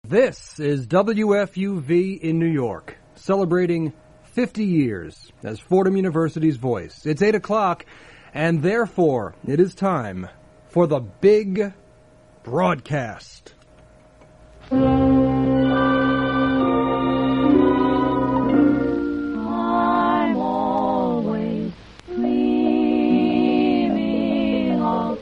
This is WFUV in New York, celebrating 50 years as Fordham University's voice. It's 8 o'clock, and therefore it is time for the big broadcast. I'm always dreaming of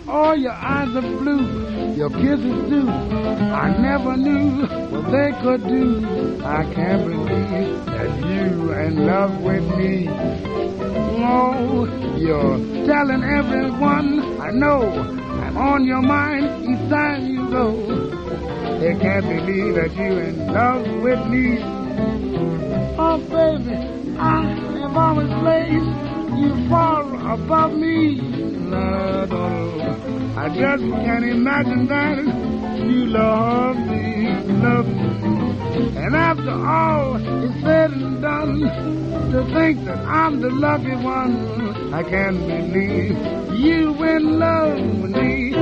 Oh, your eyes are blue, your kisses too. I never knew what they could do. I can't believe that you in love with me. Oh, you're telling everyone I know I'm on your mind each time you go. They can't believe that you in love with me. Oh, baby, I have always placed you far above me. Lord, oh, I just can't imagine that you love me, love me. And after all is said and done, to think that I'm the lucky one, I can't believe you in love with me.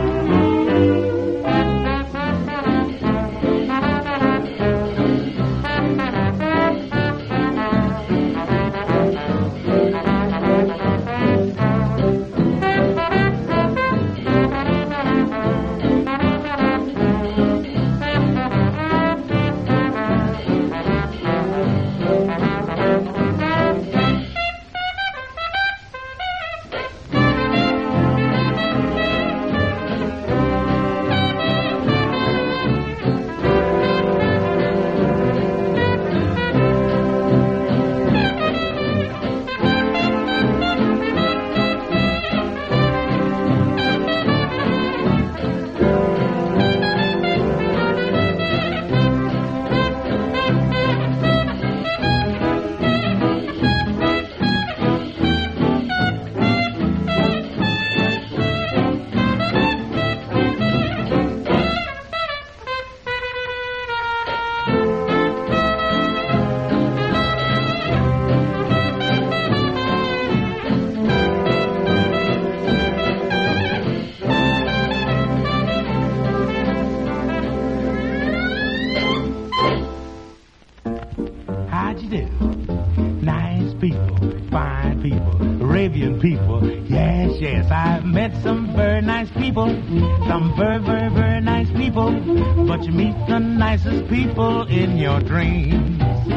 Yes, I've met some very nice people, some very, very, very nice people, but you meet the nicest people in your dreams.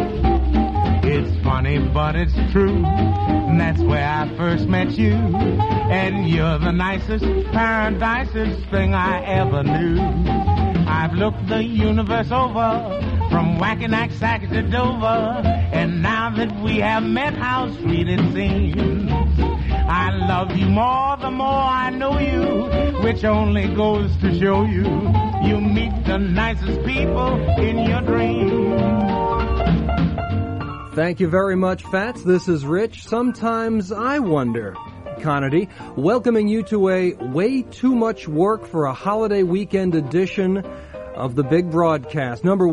It's funny, but it's true, and that's where I first met you, and you're the nicest, paradisest thing I ever knew. I've looked the universe over, from Wackanack to Dover, and now that we have met, how sweet it seems. I love you more the more I know you, which only goes to show you, you meet the nicest people in your dreams. Thank you very much, Fats. This is Rich. Sometimes I wonder, Conity, welcoming you to a way too much work for a holiday weekend edition of the Big Broadcast, number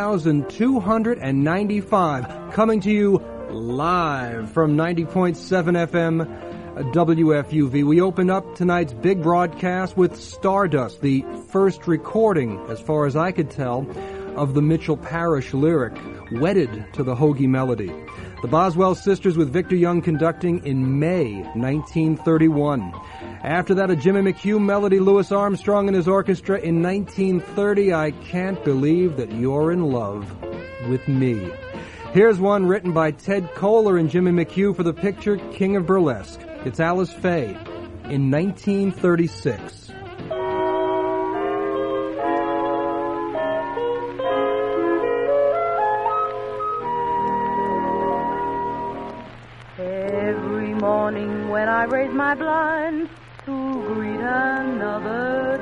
1295, coming to you live from 90.7 FM WFUV. We open up tonight's Big Broadcast with Stardust, the first recording, as far as I could tell, of the Mitchell Parish lyric, Wedded to the Hoagie Melody. The Boswell Sisters with Victor Young conducting in May 1931. After that, a Jimmy McHugh melody, Louis Armstrong and his orchestra in 1930, I Can't Believe That You're in Love with Me. Here's one written by Ted Koehler and Jimmy McHugh for the picture King of Burlesque. It's Alice Faye in 1936. Every morning when I raise my blinds to greet another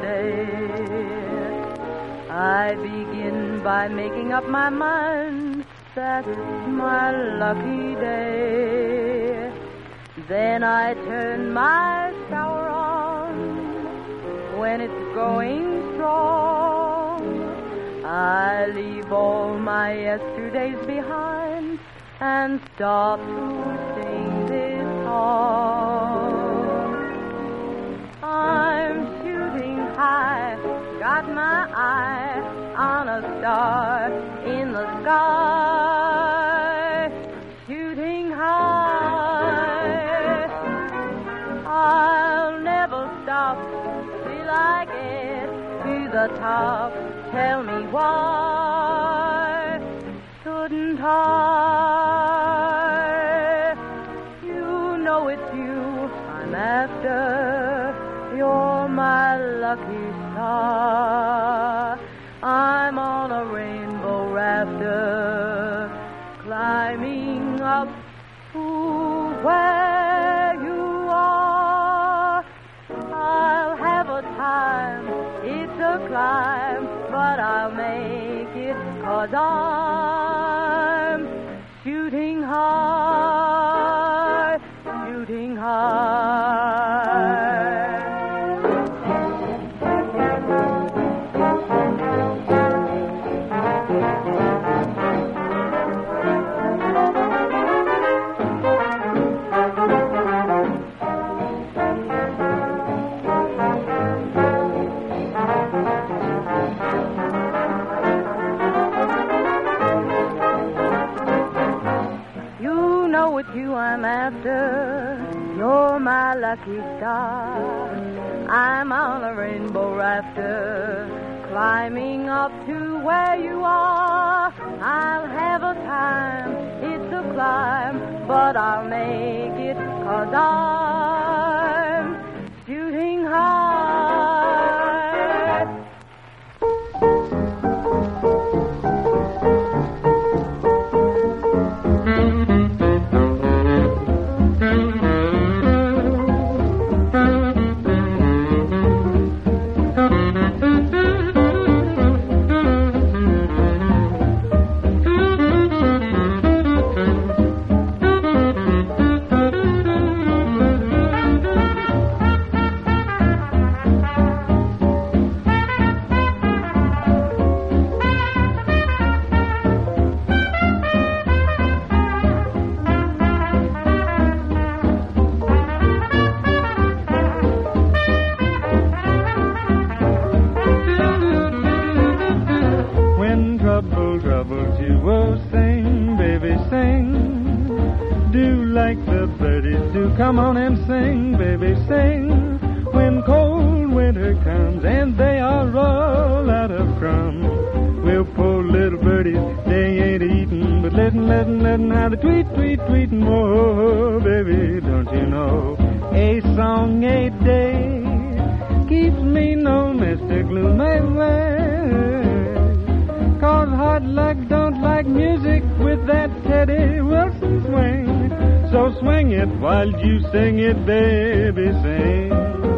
day, I begin by making up my mind that it's my lucky day. Then I turn my shower on when it's going strong. I leave all my yesterdays behind and start to sing this song. I'm shooting high, got my eye on a star in the sky. Shooting high, I'll never stop till I get to the top. Tell me why shouldn't I? You know it's you I'm after. You're my lucky star. I'm on a rainbow rafter, climbing up to where you are. I'll have a time, it's a climb, but I'll make it 'cause I'm shooting high, shooting high. You I'm after, you're my lucky star. I'm on a rainbow rafter, climbing up to where you are. I'll have a time, it's a climb, but I'll make it 'cause I'm shooting high. Come on and sing, baby, sing. When cold winter comes and they are all out of crumbs, we'll poor little birdies, they ain't eatin', but lettin' how to tweet, tweetin'. Whoa, baby, don't you know? A song a day keeps me no Mr. Gloomy way. 'Cause hard luck don't like music with that Teddy Wilson swing. So swing it while you sing it, baby, sing.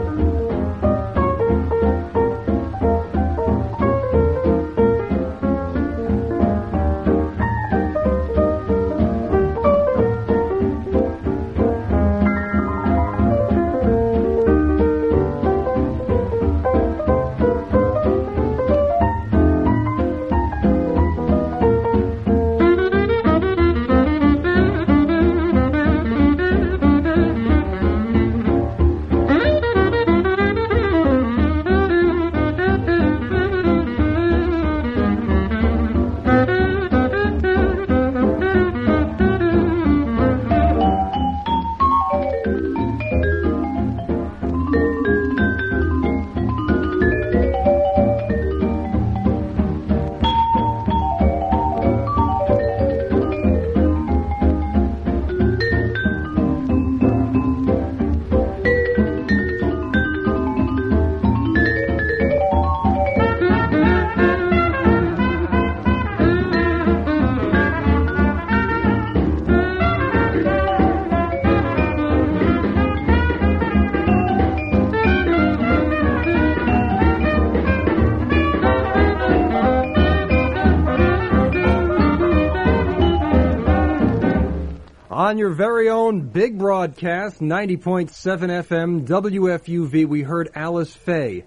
On your very own big broadcast, 90.7 FM, WFUV, we heard Alice Faye,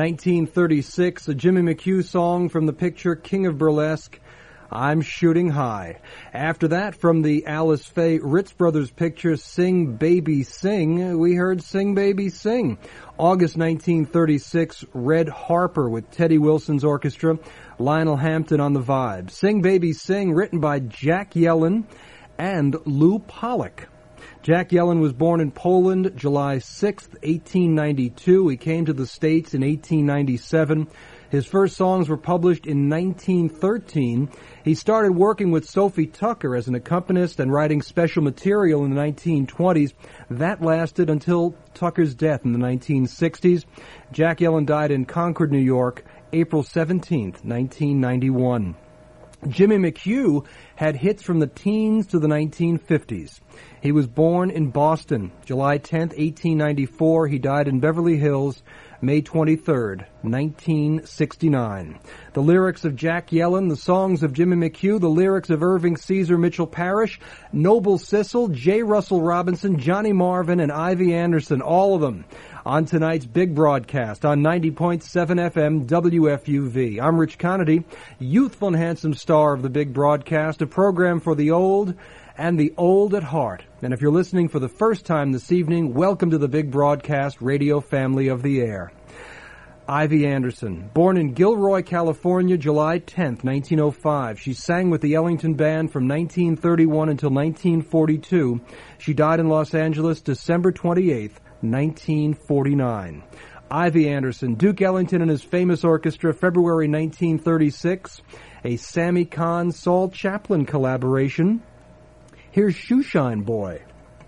1936, a Jimmy McHugh song from the picture King of Burlesque, I'm Shooting High. After that, from the Alice Faye Ritz Brothers picture Sing Baby Sing, we heard Sing Baby Sing. August 1936, Red Harper with Teddy Wilson's orchestra, Lionel Hampton on the vibe. Sing Baby Sing, written by Jack Yellen and Lou Pollack. Jack Yellen was born in Poland July 6th, 1892. He came to the States in 1897. His first songs were published in 1913. He started working with Sophie Tucker as an accompanist and writing special material in the 1920s. That lasted until Tucker's death in the 1960s. Jack Yellen died in Concord, New York, April 17th, 1991. Jimmy McHugh had hits from the teens to the 1950s. He was born in Boston, July 10th, 1894. He died in Beverly Hills, May 23rd, 1969. The lyrics of Jack Yellen, the songs of Jimmy McHugh, the lyrics of Irving Caesar Mitchell Parrish, Noble Sissle, J. Russell Robinson, Johnny Marvin, and Ivy Anderson, all of them on tonight's big broadcast on 90.7 FM WFUV. I'm Rich Conity, youthful and handsome star of the big broadcast, a program for the old and the old at heart. And if you're listening for the first time this evening, welcome to the big broadcast radio family of the air. Ivy Anderson, born in Gilroy, California, July 10th, 1905. She sang with the Ellington Band from 1931 until 1942. She died in Los Angeles December 28th, 1949. Ivy Anderson, Duke Ellington and his famous orchestra, February 1936. A Sammy Kahn, Saul Chaplin collaboration. Here's Shoeshine Boy.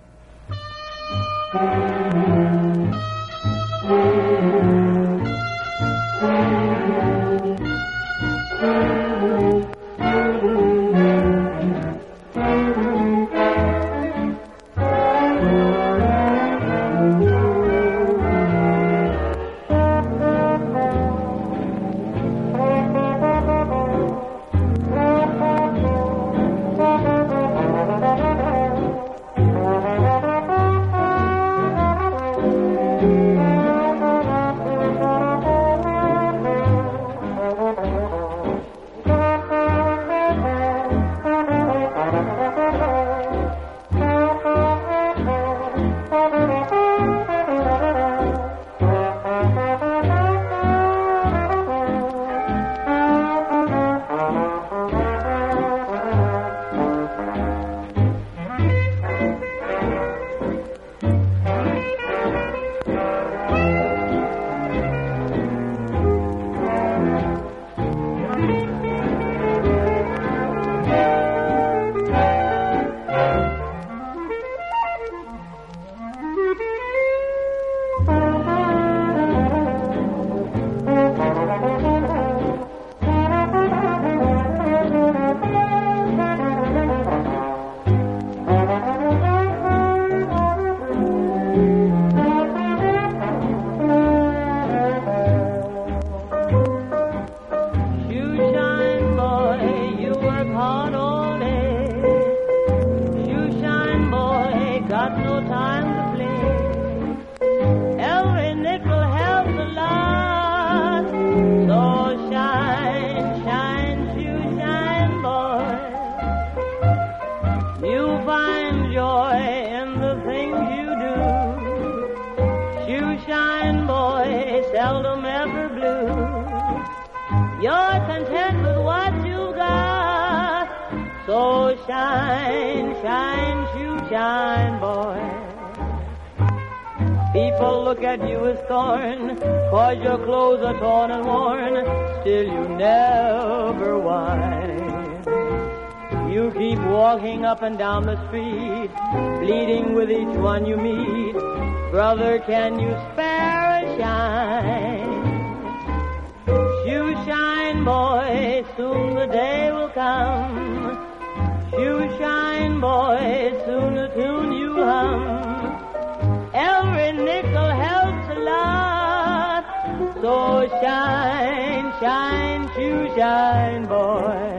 Up and down the street, bleeding with each one you meet. Brother, can you spare a shine? Shoe shine, boy, soon the day will come. Shoe shine, boy, soon the tune you hum. Every nickel helps a lot, so shine, shine, shoe shine, boy.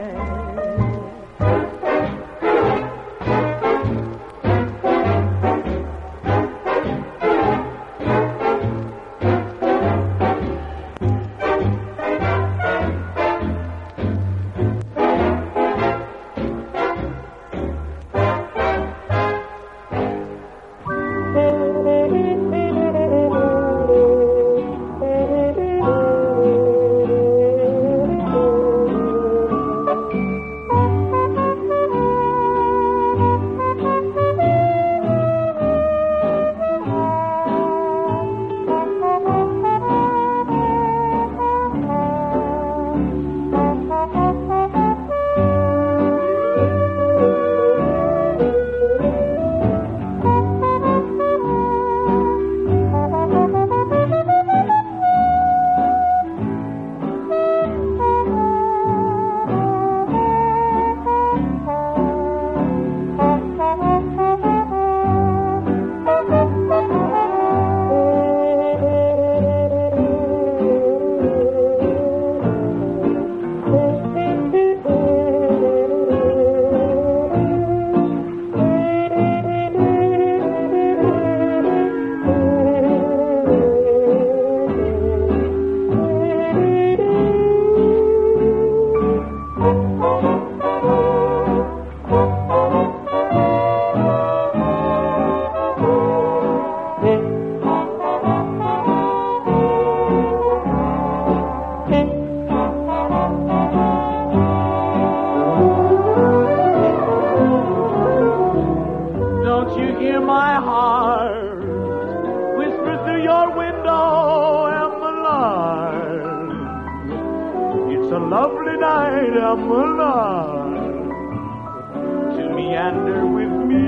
a lovely night, I'm alive to meander with me.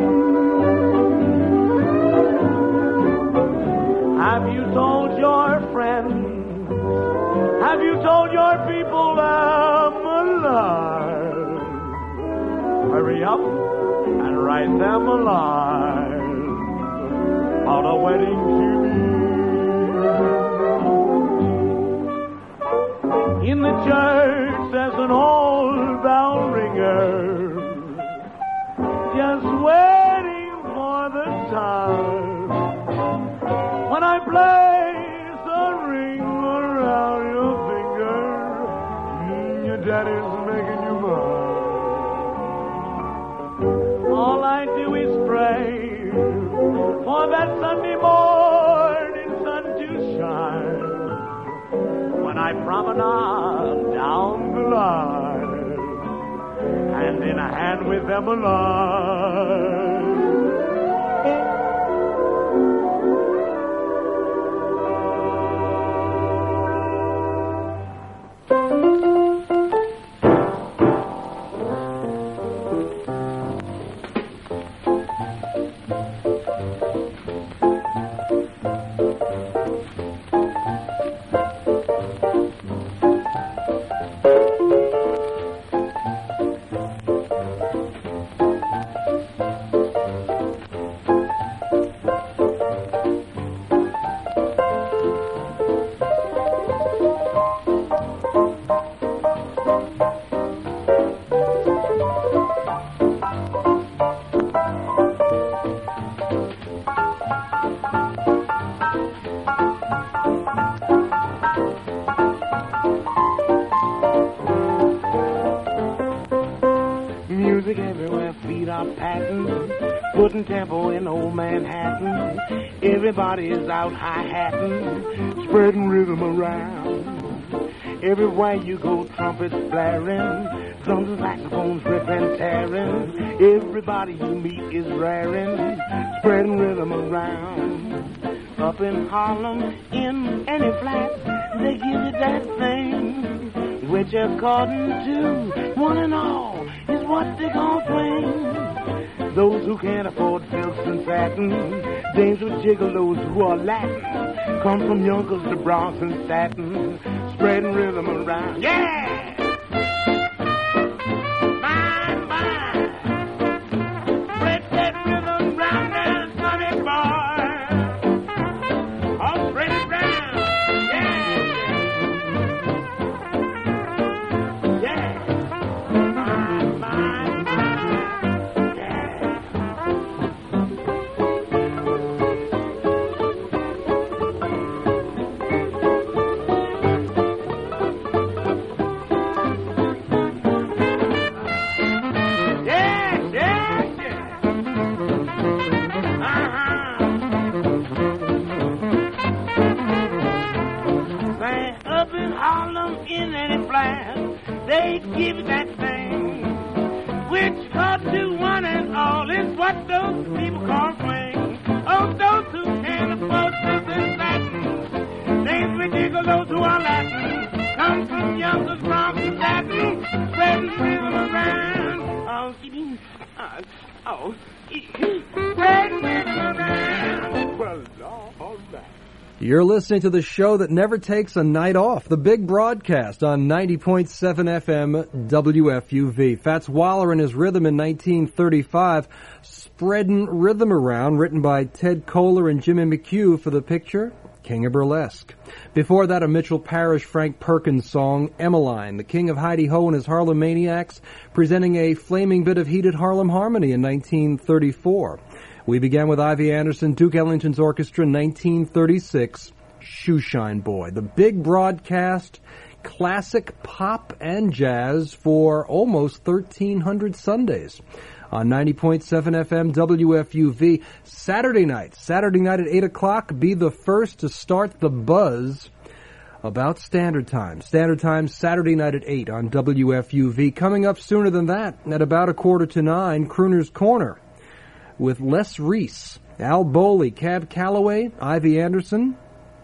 Have you told your friends? Have you told your people I'm alive? Hurry up and write them a line on a wedding to me. In the church there's an old bell ringer, just waiting for the time when I place a ring around your finger. Your daddy's making you mine. All I do is pray for that Sunday morning sun to shine when I promenade down the line, hand in a hand with them alive. Music everywhere, feet are patting, putting tempo in old Manhattan. Everybody is out hi-hatting, spreading rhythm around. Everywhere you go, trumpets blaring, drums and saxophones ripping, tearing. Everybody you meet is raring, spreading rhythm around. Up in Harlem, in any flat, they give you that thing, which according to one and all is what they gon' swing. Those who can't afford silks and satin, dames with gigolos who are Latin, come from Yonkers to Bronx and Staten, spreading rhythm around. Yeah! Mine, mine. Spread that rhythm round there, sonny boy. I'll spread it round. Yeah! Yeah! Mine, mine, mine. Yeah! They give that thing, which cut to one and all is what those people call swing. Oh, those who can't afford this and satin, dames with gigolos who are Latin, come from Yonkers, Bronx, and Staten, spreading rhythm around. Spreading rhythm around. Well, all right. You're listening to the show that never takes a night off, the big broadcast on 90.7 FM WFUV. Fats Waller and his rhythm in 1935, Spreadin' Rhythm Around, written by Ted Koehler and Jimmy McHugh for the picture King of Burlesque. Before that, a Mitchell Parish, Frank Perkins song, Emmeline, the King of Heidi-Ho and his Harlem Maniacs, presenting a flaming bit of heated Harlem harmony in 1934. We began with Ivy Anderson, Duke Ellington's orchestra, 1936, Shoeshine Boy. The big broadcast, classic pop and jazz for almost 1,300 Sundays. On 90.7 FM WFUV, Saturday night at 8 o'clock, be the first to start the buzz about Standard Time. Standard Time, Saturday night at 8 on WFUV. Coming up sooner than that, at about 8:45, Crooner's Corner, with Les Reese, Al Bowley, Cab Calloway, Ivy Anderson,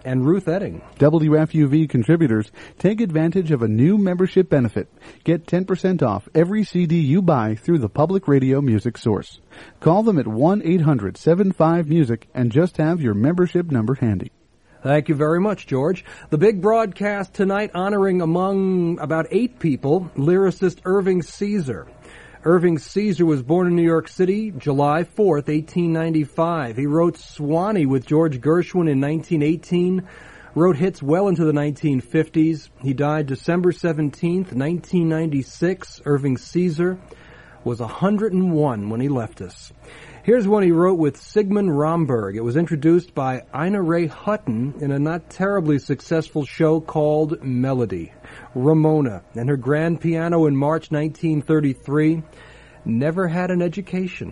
and Ruth Edding. WFUV contributors take advantage of a new membership benefit. Get 10% off every CD you buy through the Public Radio Music Source. Call them at 1-800-75-MUSIC and just have your membership number handy. Thank you very much, George. The big broadcast tonight honoring among about 8 people, lyricist Irving Caesar. Irving Caesar was born in New York City, July 4th, 1895. He wrote Swanee with George Gershwin in 1918, wrote hits well into the 1950s. He died December 17th, 1996. Irving Caesar was 101 when he left us. Here's one he wrote with Sigmund Romberg. It was introduced by Ina Ray Hutton in a not terribly successful show called Melody. Ramona and her grand piano in March 1933 never had an education.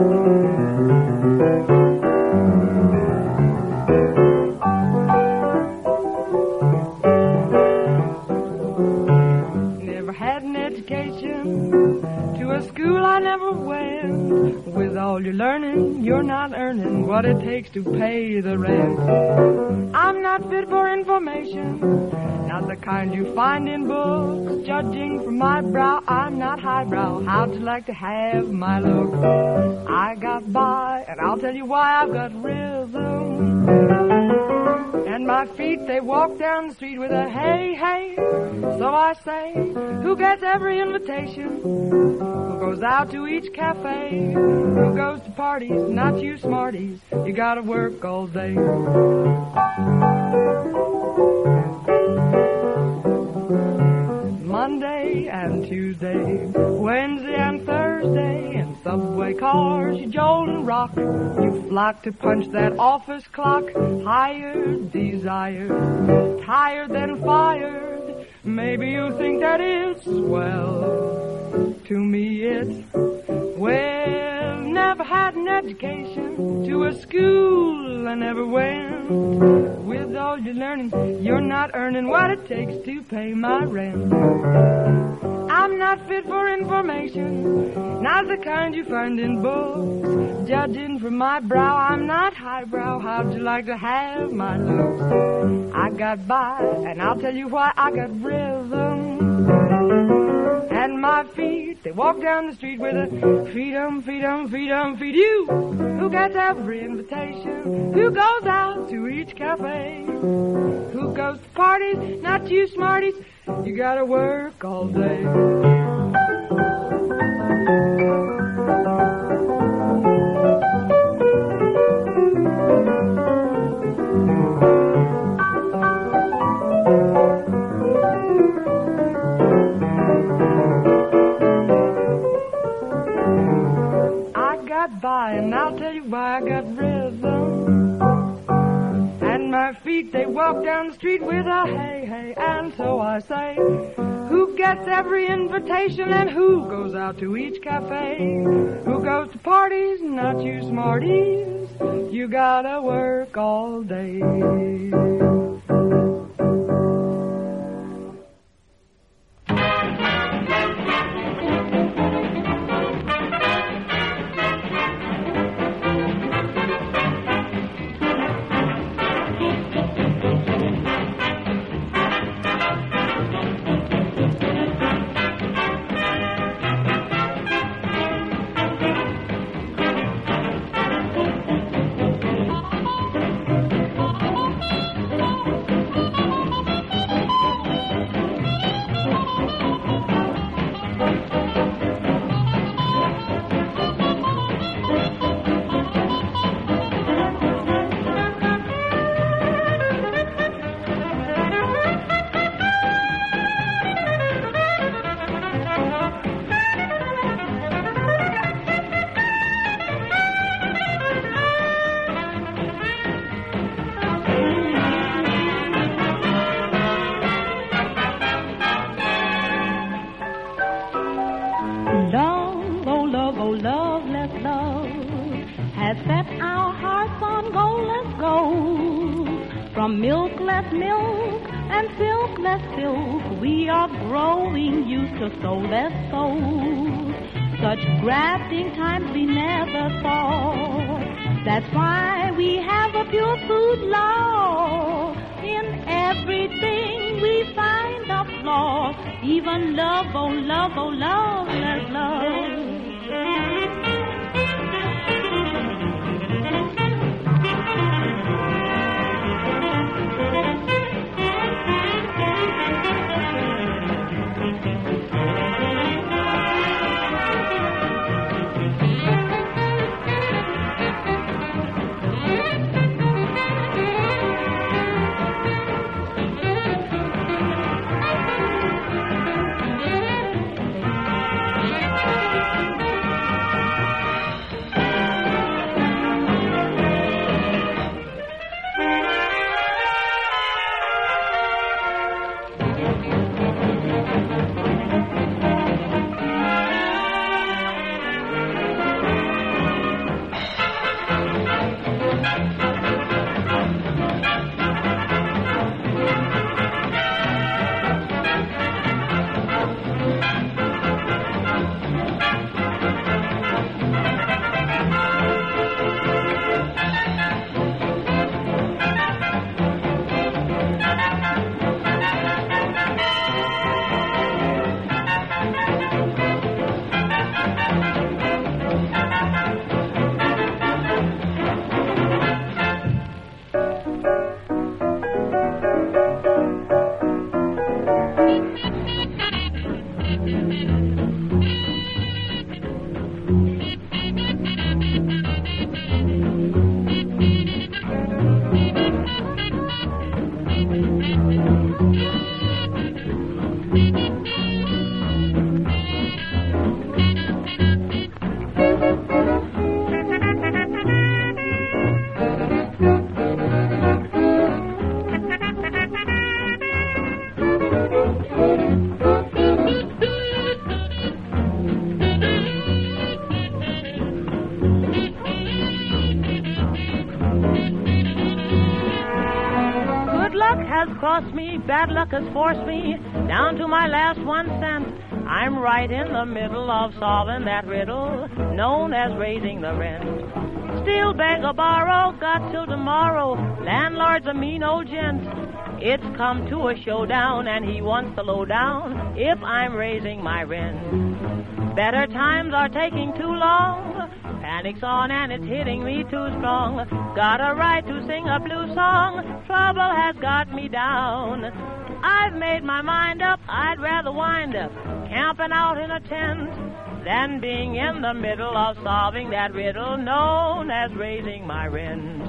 Never had an education, to a school I never went. With all your learning, you're not earning what it takes to pay the rent. I'm not fit for information, not the kind you find in books. Judging from my brow, I'm not highbrow. How'd you like to have my look? I got by, and I'll tell you why. I've got rhythm, and my feet, they walk down the street with a hey, hey. So I say, who gets every invitation? Who goes out to each cafe? Who goes to parties? Not you smarties. You gotta work all day. Monday and Tuesday, Wednesday and Thursday, in subway cars you jolt and rock. You flock to punch that office clock. Hired, desired, tired then fired. Maybe you think that it's swell. To me it's, well, never had an education. To a school I never went. With all your learning, you're not earning what it takes to pay my rent. I'm not fit for information, not the kind you find in books. Judging from my brow, I'm not highbrow. How'd you like to have my looks? I got by, and I'll tell you why. I got rhythm, and my feet, they walk down the street with a feed 'em, feed 'em, feed 'em, feed you. Who gets every invitation? Who goes out to each cafe? Who goes to parties? Not you smarties. You gotta work all day. By, and I'll tell you why. I got rhythm, and my feet, they walk down the street with a hey, hey. And so I say, who gets every invitation and who goes out to each cafe? Who goes to parties? Not you smarties. You gotta work all day. From milk-less milk and silk-less silk, we are growing used to soul-less soul. Such grafting times we never thought. That's why we have a pure food law. In everything we find a flaw. Even love, oh love, oh love, let's love. Bad luck has forced me down to my last 1 cent. I'm right in the middle of solving that riddle known as raising the rent. Still beg or borrow, got till tomorrow. Landlord's a mean old gent. It's come to a showdown and he wants to low down if I'm raising my rent. Better times are taking too long. Panic's on and it's hitting me too strong. Got a right to sing a blue song. Trouble has got me down. I've made my mind up. I'd rather wind up camping out in a tent than being in the middle of solving that riddle known as raising my rent.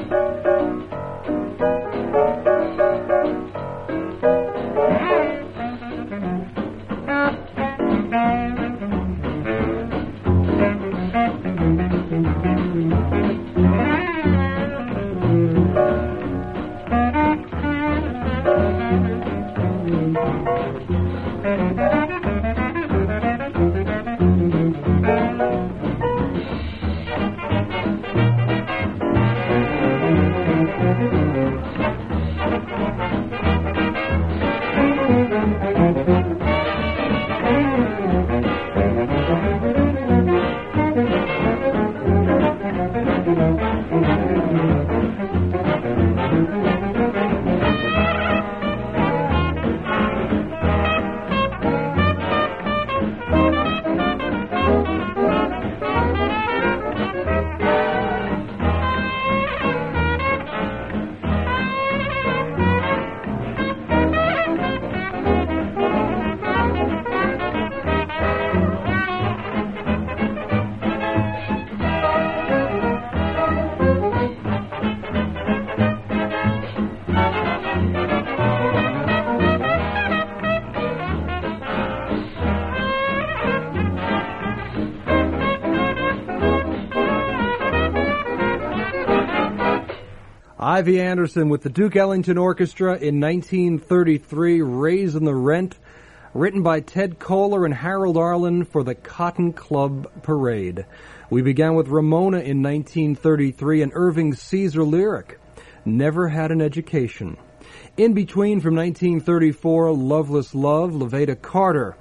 Ivy Anderson with the Duke Ellington Orchestra in 1933, Raising the Rent, written by Ted Koehler and Harold Arlen for the Cotton Club Parade. We began with Ramona in 1933 and Irving Caesar lyric, Never Had an Education. In between, from 1934, Loveless Love, Levada Carter,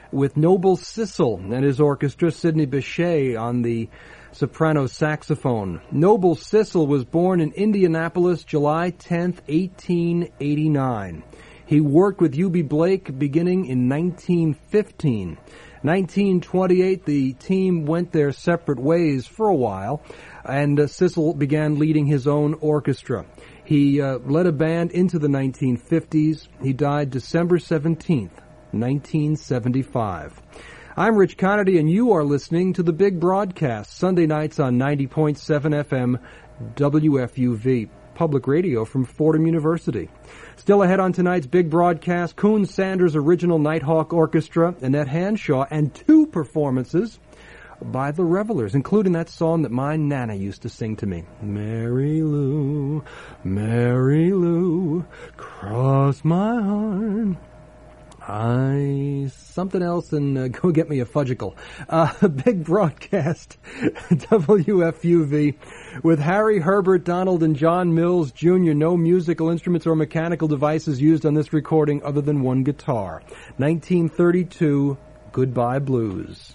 with Noble Sissel and his orchestra, Sidney Bechet on the soprano saxophone. Noble Sissel was born in Indianapolis, July 10th, 1889. He worked with U.B. Blake beginning in 1915. 1928, the team went their separate ways for a while, and Sissel began leading his own orchestra. He led a band into the 1950s. He died December 17th, 1975. I'm Rich Connerty, and you are listening to The Big Broadcast, Sunday nights on 90.7 FM WFUV, public radio from Fordham University. Still ahead on tonight's Big Broadcast, Coon Sanders' original Nighthawk Orchestra, Annette Hanshaw, and 2 performances by the Revelers, including that song that my Nana used to sing to me. Mary Lou, cross my heart. Something else, and go get me a fudgicle. Big Broadcast, WFUV, with Harry Herbert, Donald, and John Mills Jr. No musical instruments or mechanical devices used on this recording other than one guitar. 1932, Goodbye Blues.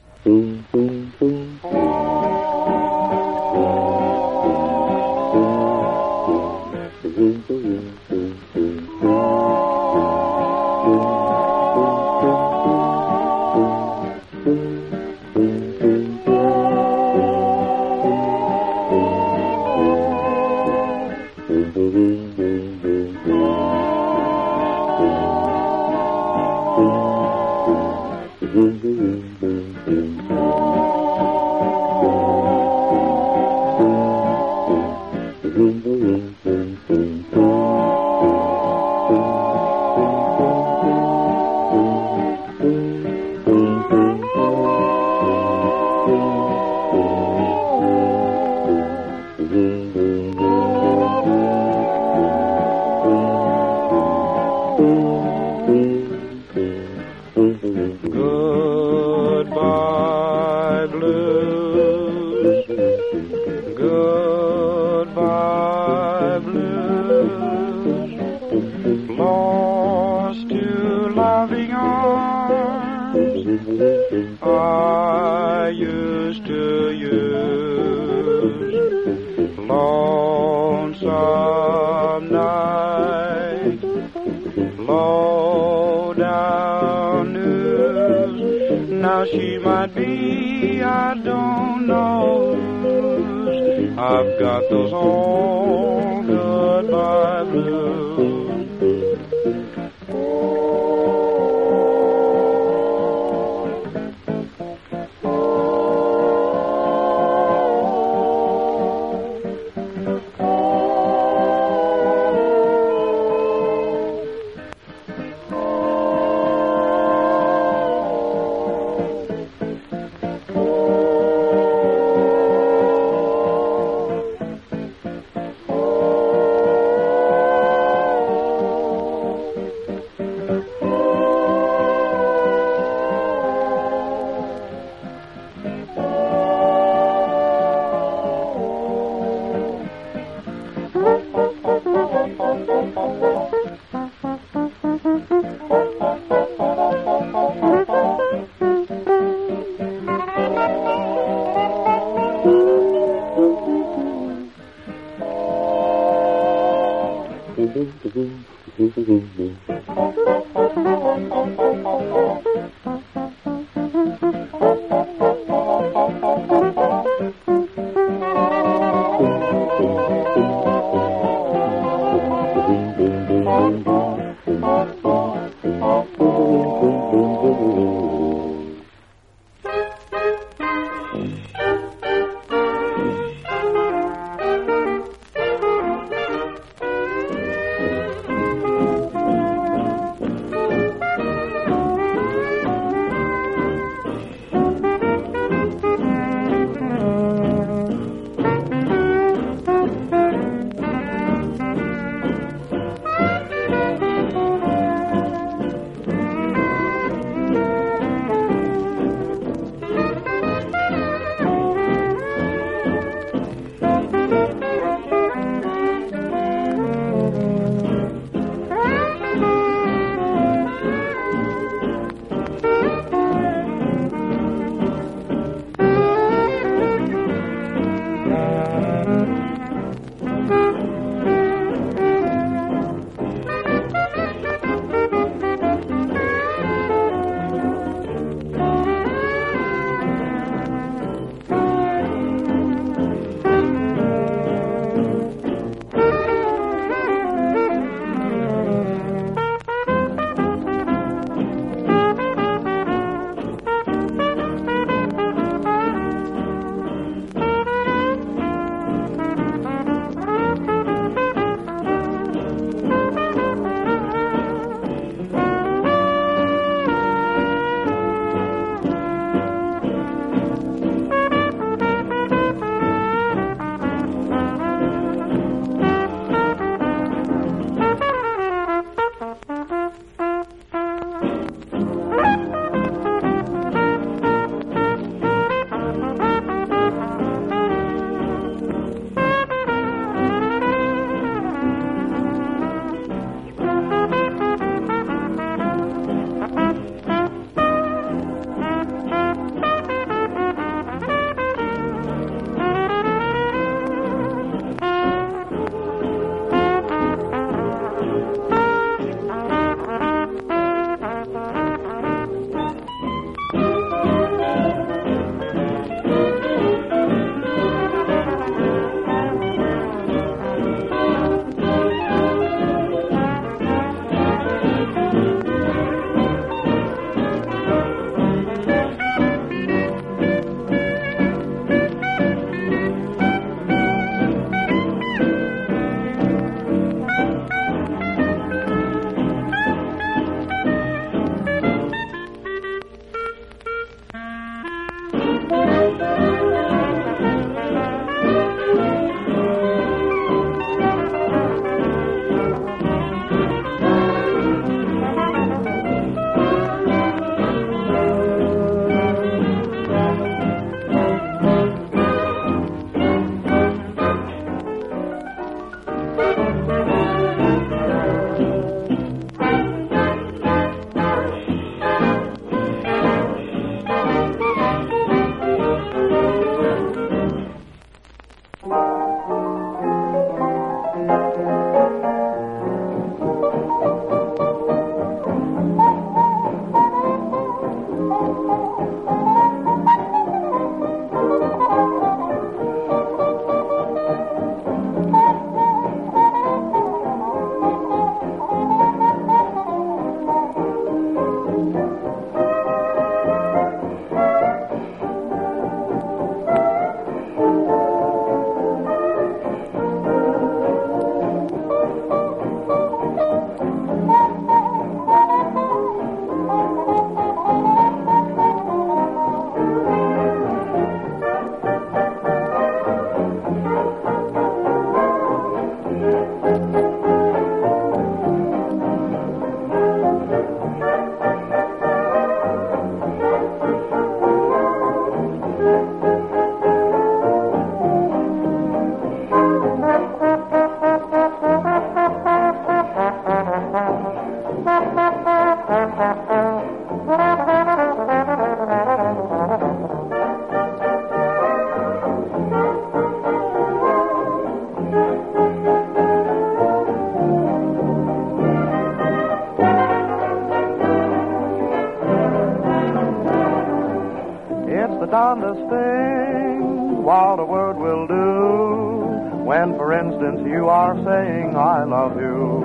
darndest thing what a word will do when, for instance, you are saying I love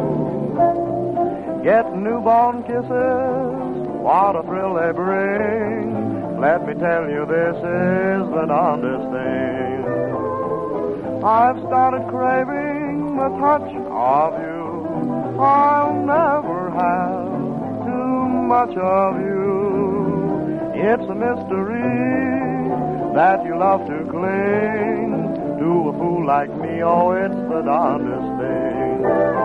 you. Get newborn kisses, what a thrill they bring. Let me tell you, this is the darndest thing. I've started craving the touch of you. I'll never have too much of you. It's a mystery that you love to cling to a fool like me. Oh, it's the darndest thing.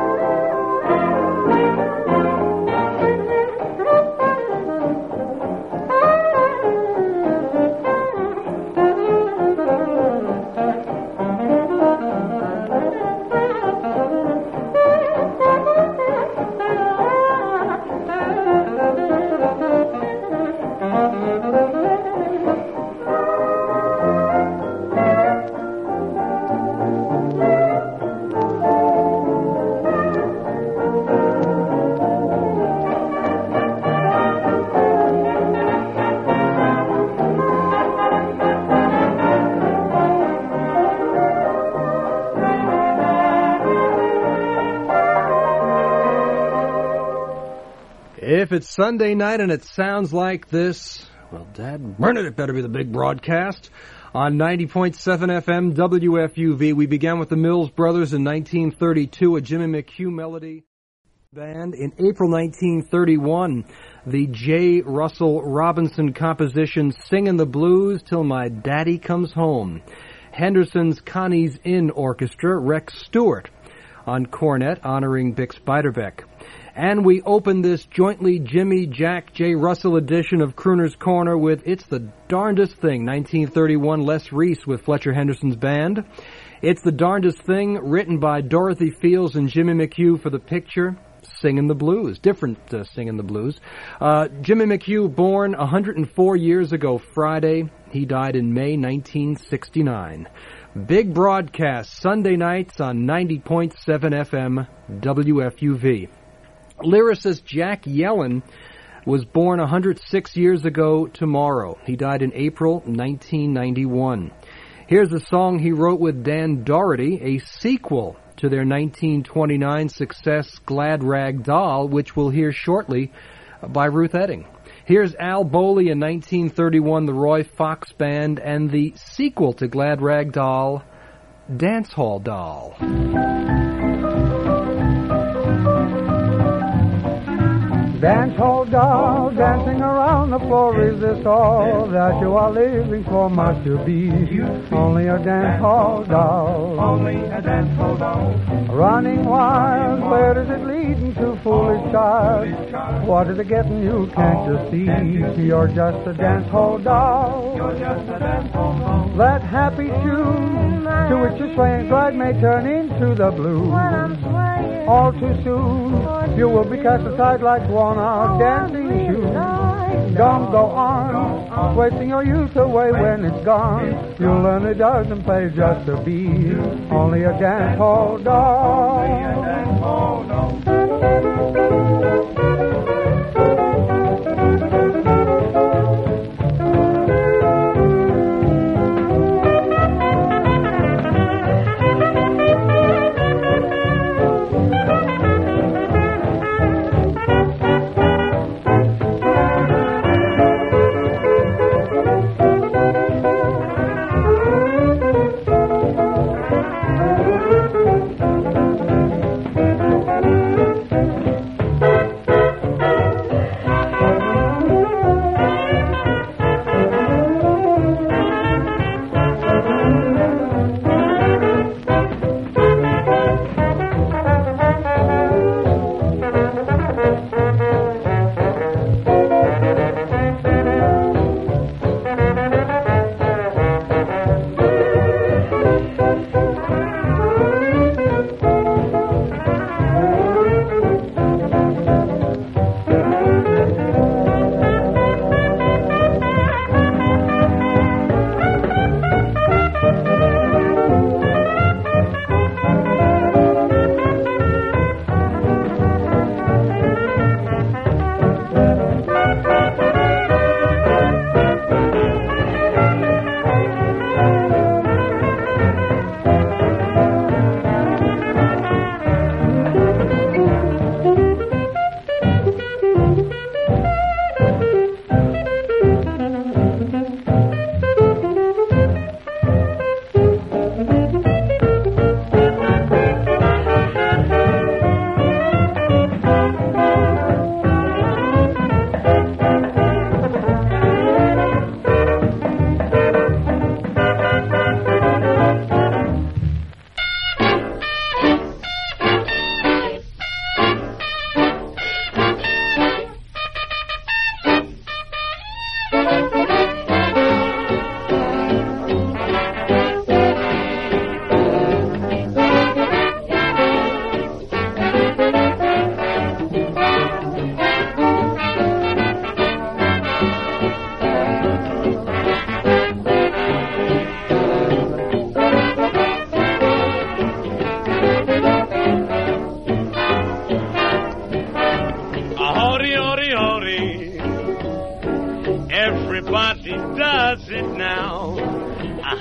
If it's Sunday night and it sounds like this, well, Dad, burn it better be the big broadcast. On 90.7 FM WFUV, we began with the Mills Brothers in 1932, a Jimmy McHugh melody band. In April 1931, the J. Russell Robinson composition, Singin' the Blues Till My Daddy Comes Home. Henderson's Connie's Inn Orchestra, Rex Stewart on cornet, honoring Bix Beiderbecke. And we open this jointly Jimmy, Jack, J. Russell edition of Crooner's Corner with It's the Darndest Thing, 1931, Les Reese with Fletcher Henderson's band. It's the Darndest Thing, written by Dorothy Fields and Jimmy McHugh for the picture, Singin' the Blues, different Singin' the Blues. Jimmy McHugh, born 104 years ago Friday. He died in May 1969. Big broadcast, Sunday nights on 90.7 FM WFUV. Lyricist Jack Yellen was born 106 years ago tomorrow. He died in April 1991. Here's a song he wrote with Dan Doherty, a sequel to their 1929 success Glad Rag Doll, which we'll hear shortly by Ruth Etting. Here's Al Bowley in 1931, the Roy Fox Band, and the sequel to Glad Rag Doll, Dance Hall Doll. Dance hall doll, dancing around the floor, is this all that you are living for? Must you be only a dance hall doll? Only a dance hall doll. Running wild, where is it leading to, foolish child? What is it getting you? Can't you see? You're just a dance hall doll. You're just a dance hall doll. That happy tune to which your swaying stride may turn into the blues. All too soon, you will be cast aside like worn-out dancing shoes. Don't go on, wasting your youth away when it's gone. You'll learn it doesn't pay just to be only a dance hall doll. Only a dance hall doll.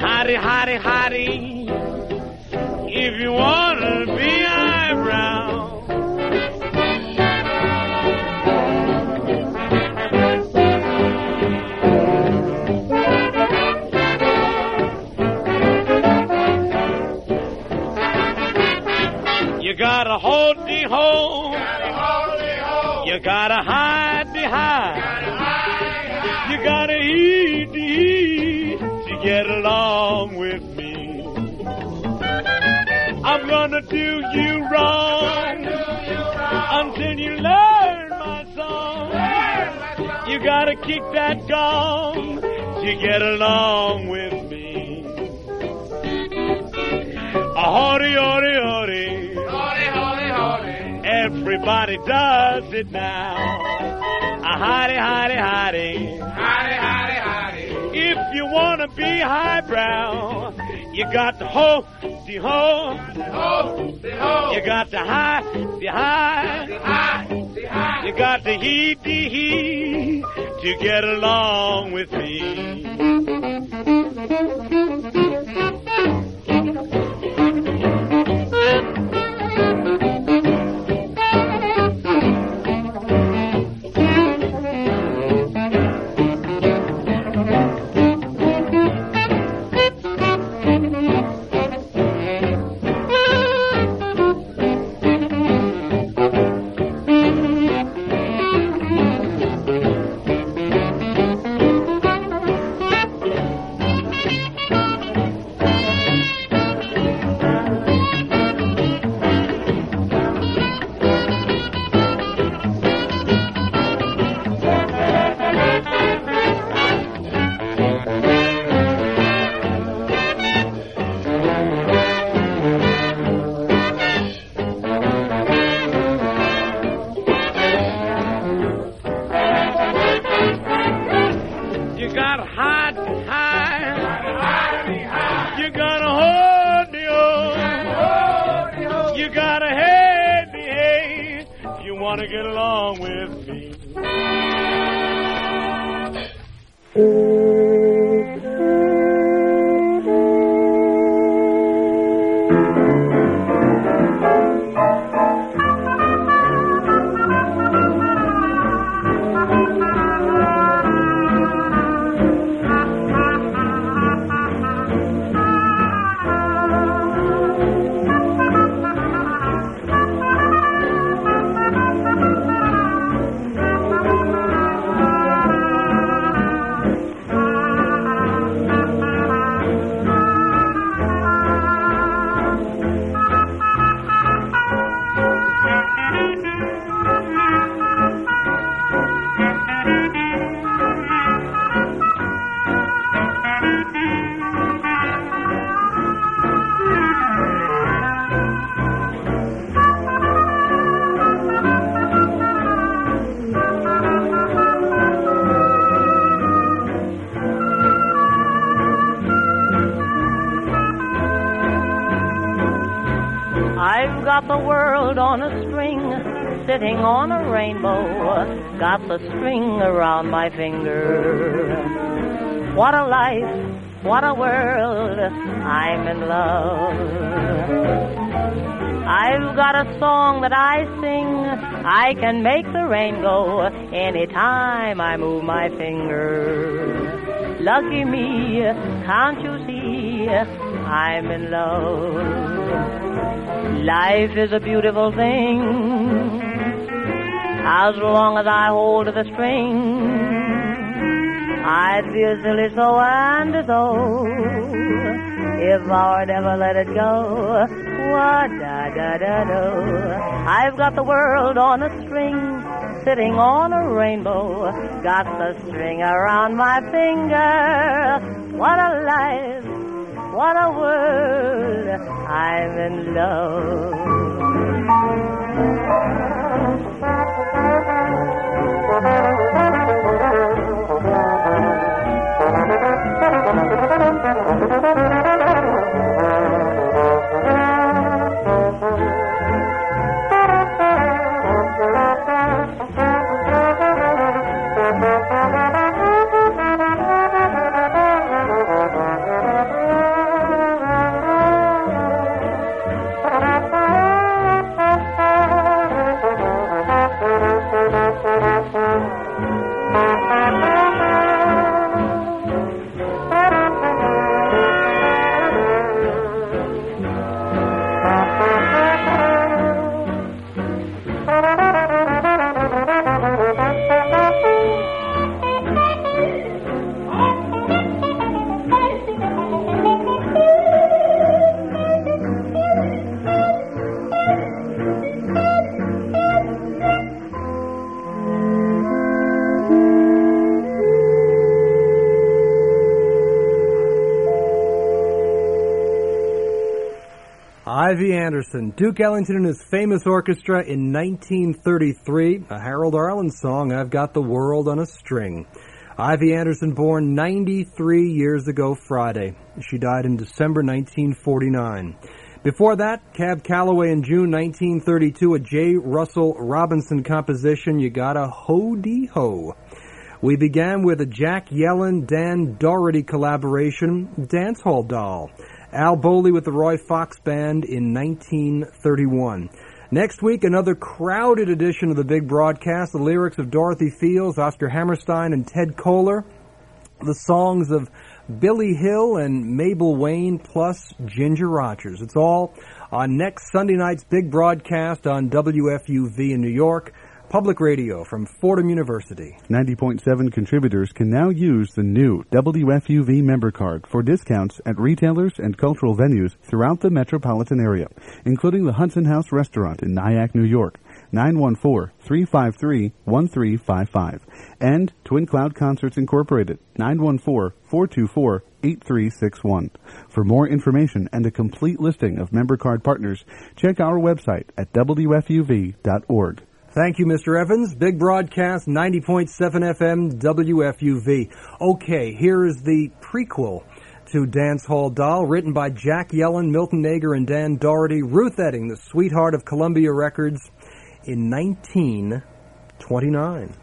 Hottie, hottie, hottie, if you wanna be eyebrow. You gotta hold the hole. You gotta hide the hide. You gotta eat the heat to get along with me. I'm gonna do you wrong until you learn my song. You gotta kick that gong to get along with me. A howdy, howdy, howdy. Everybody does it now. A hottie, hottie, hottie. If you wanna be highbrow, you got to ho, the ho. You got to high, the high. You got to heat, the heat to get along with me. Sitting on a rainbow, got the string around my finger. What a life, what a world, I'm in love. I've got a song that I sing, I can make the rain go anytime I move my finger. Lucky me, can't you see, I'm in love. Life is a beautiful thing, as long as I hold the string, I'd feel silly so and so if I would ever let it go. Wa-da-da-da-do. I've got the world on a string, sitting on a rainbow, got the string around my finger. What a life, what a world, I'm in love. Ivy Anderson, Duke Ellington and his famous orchestra in 1933, a Harold Arlen song, I've Got the World on a String. Ivy Anderson, born 93 years ago Friday. She died in December 1949. Before that, Cab Calloway in June 1932, a J. Russell Robinson composition, You Gotta Ho-Dee-Ho. We began with a Jack Yellen, Dan Doherty collaboration, Dance Hall Doll. Al Bowley with the Roy Fox Band in 1931. Next week, another crowded edition of the big broadcast, the lyrics of Dorothy Fields, Oscar Hammerstein, and Ted Koehler, the songs of Billy Hill and Mabel Wayne, plus Ginger Rogers. It's all on next Sunday night's big broadcast on WFUV in New York. Public radio from Fordham University. 90.7 contributors can now use the new WFUV member card for discounts at retailers and cultural venues throughout the metropolitan area, including the Hudson House Restaurant in Nyack, New York, 914-353-1355, and Twin Cloud Concerts Incorporated, 914-424-8361. For more information and a complete listing of member card partners, check our website at WFUV.org. Thank you, Mr. Evans. Big broadcast, 90.7 FM, WFUV. Okay, here is the prequel to Dance Hall Doll, written by Jack Yellen, Milton Nager, and Dan Doherty. Ruth Etting, the sweetheart of Columbia Records, in 1929.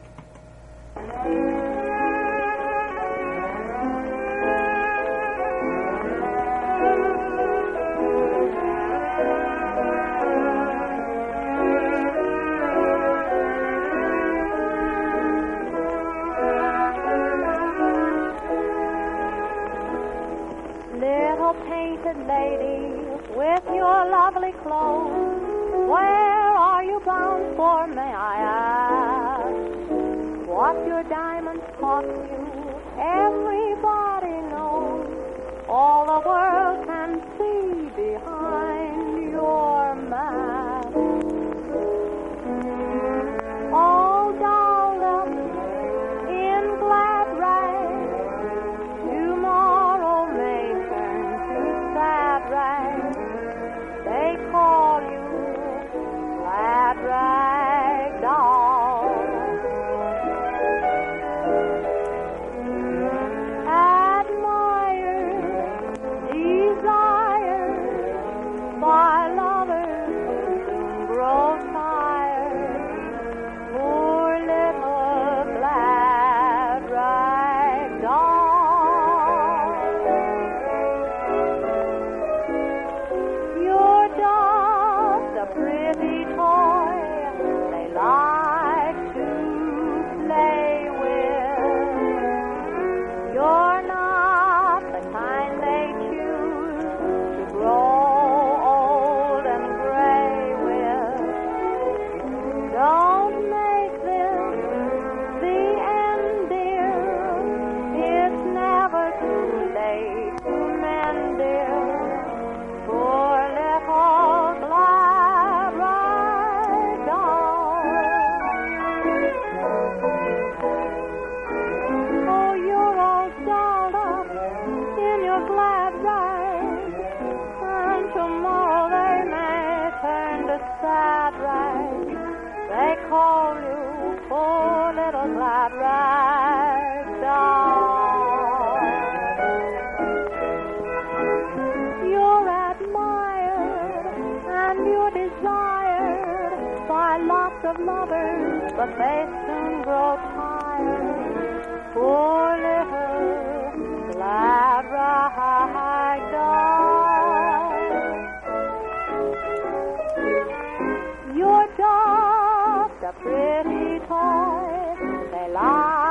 You're just a pretty toy. They lie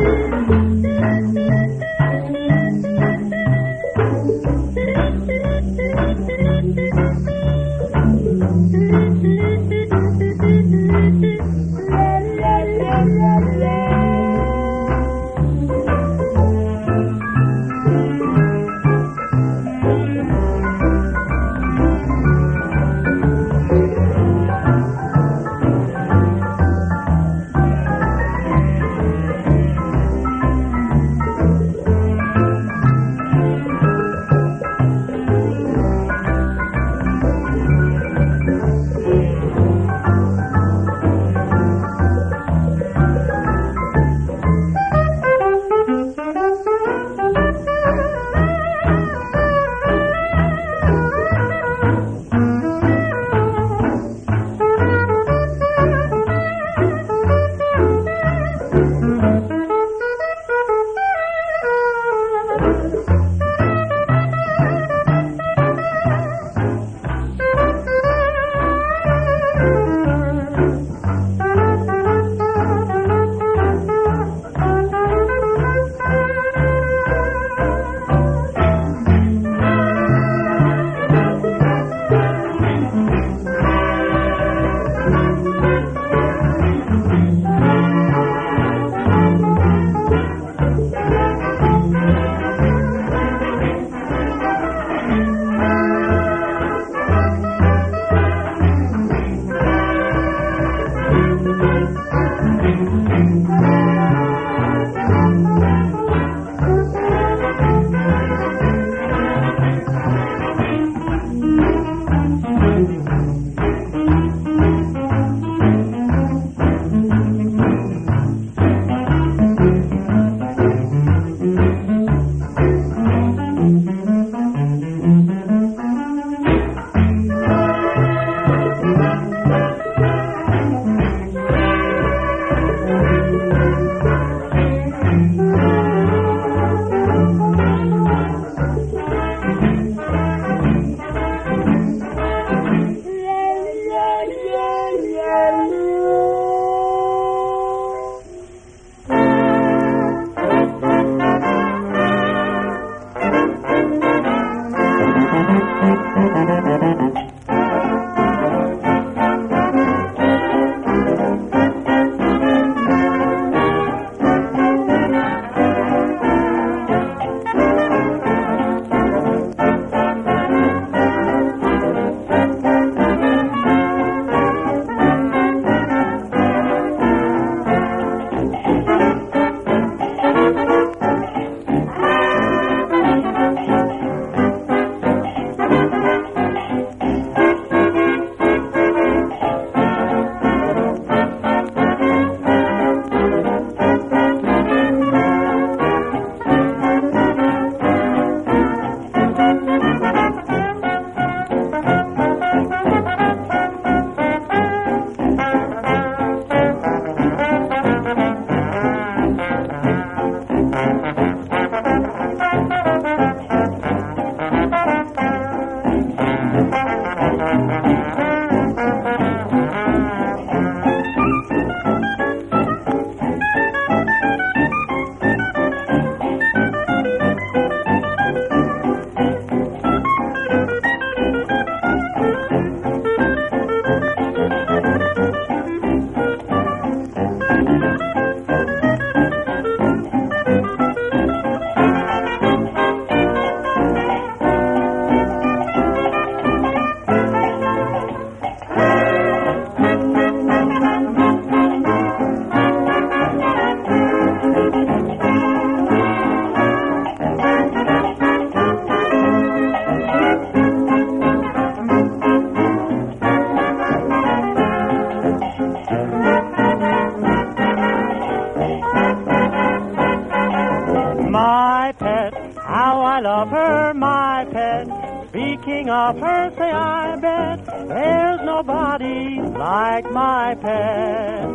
Speaking of her, say I bet there's nobody like my pet.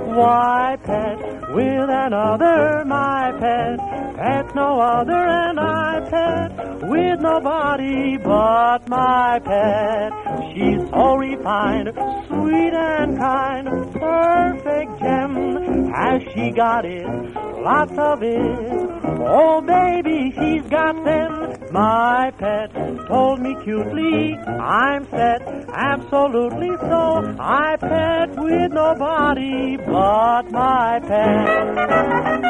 Why, pet, with another, my pet, pet no other, and I pet with nobody but my pet. She's so refined, sweet and kind, perfect gem. Has she got it? Lots of it. Oh, baby, she's got them. My pet told me cutely, I'm set, absolutely so. I pet with nobody but my pet.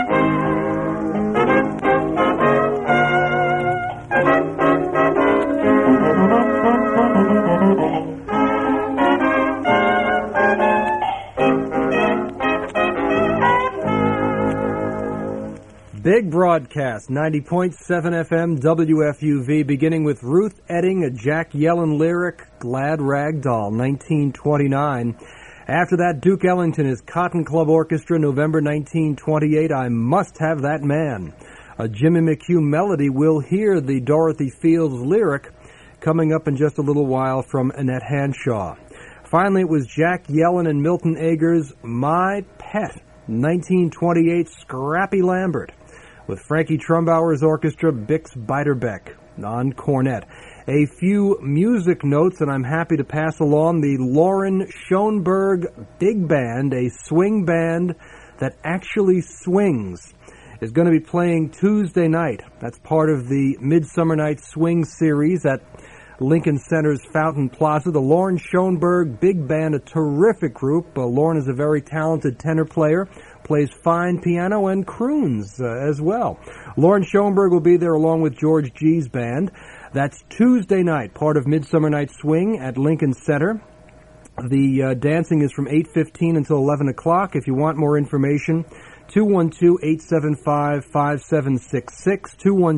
Big broadcast, 90.7 FM WFUV, beginning with Ruth Etting, a Jack Yellen lyric, Glad Rag Doll, 1929. After that, Duke Ellington, his Cotton Club Orchestra, November 1928, I Must Have That Man. A Jimmy McHugh melody. We'll hear the Dorothy Fields lyric coming up in just a little while from Annette Hanshaw. Finally, it was Jack Yellen and Milton Eggers' My Pet, 1928, Scrappy Lambert, with Frankie Trumbauer's orchestra, Bix Beiderbecke on cornet. A few music notes, and I'm happy to pass along the Lauren Schoenberg Big Band, a swing band that actually swings, is going to be playing Tuesday night. That's part of the Midsummer Night's Swing series at Lincoln Center's Fountain Plaza. The Lauren Schoenberg Big Band, a terrific group. Lauren is a very talented tenor player, plays fine piano and croons as well. Lauren Schoenberg will be there along with George G's band. That's Tuesday night, part of Midsummer Night's Swing at Lincoln Center. The dancing is from 8:15 until 11 o'clock. If you want more information, 212-875-5766,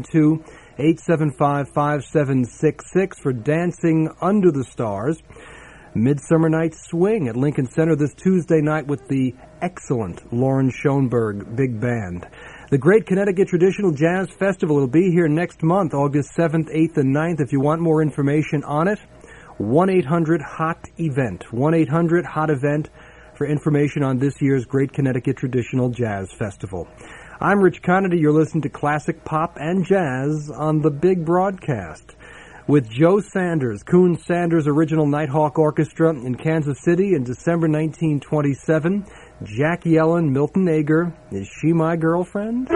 212-875-5766 for Dancing Under the Stars. Midsummer Night's Swing at Lincoln Center this Tuesday night with the excellent Lauren Schoenberg Big Band. The Great Connecticut Traditional Jazz Festival will be here next month, August 7th, 8th, and 9th. If you want more information on it, 1-800-HOT-EVENT, 1-800-HOT-EVENT for information on this year's Great Connecticut Traditional Jazz Festival. I'm Rich Conity. You're listening to classic pop and jazz on the Big Broadcast with Joe Sanders, Coon Sanders Original Nighthawk Orchestra in Kansas City in December 1927. Jack Yellen, Milton Egger, Is She My Girlfriend?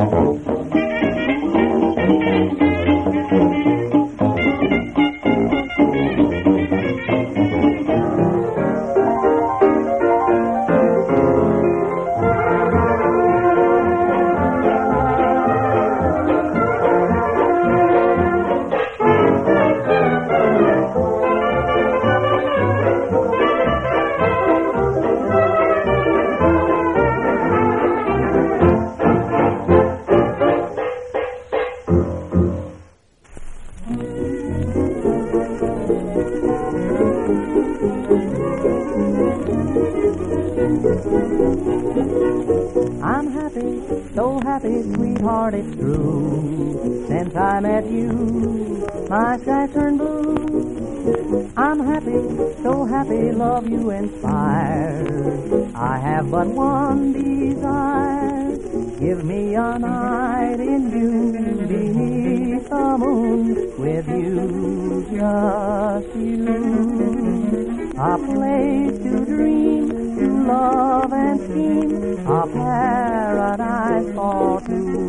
I'm happy, so happy, sweetheart, it's true. Since I met you, my sky turned blue. I'm happy, so happy, love you inspire. I have but one desire. Give me a night in June beneath the moon with you, just you. A place to dream, to love and scheme, a paradise for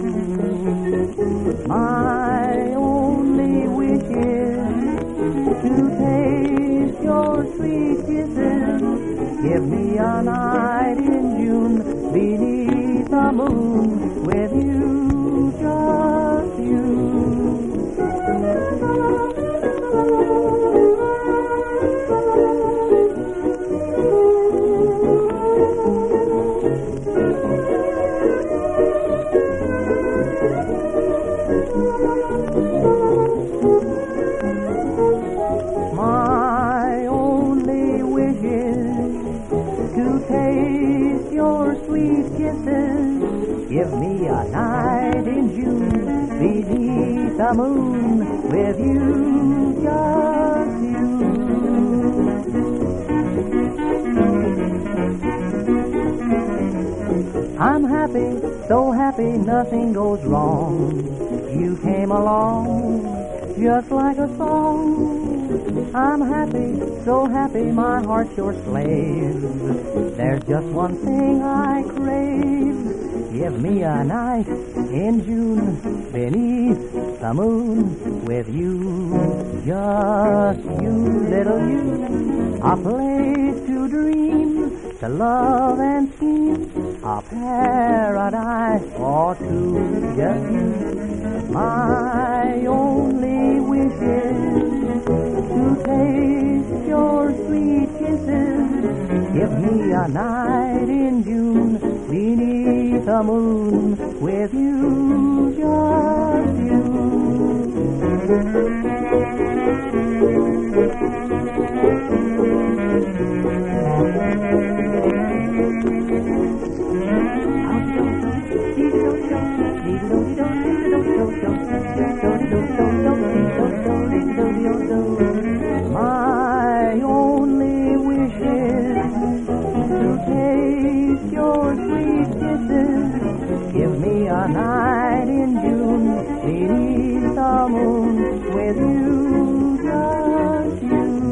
two. My only wish is to taste your sweet kisses. Give me a night in June beneath the moon with you, just you. My only wish is to taste your sweet kisses. Give me a night in June beneath the moon with you, just you. I'm happy, so happy, nothing goes wrong. You came along just like a song. I'm happy, so happy, my heart's your slave. There's just one thing I crave. Give me a night in June beneath the moon with you, just you, little you. A place to dream, to love and scheme, a paradise for two, just you. My only wish is to taste your sweet kisses. Give me a night in June beneath the moon with you, just My only wish is to taste your sweet kisses. Give me a night in June beneath the moon with you, just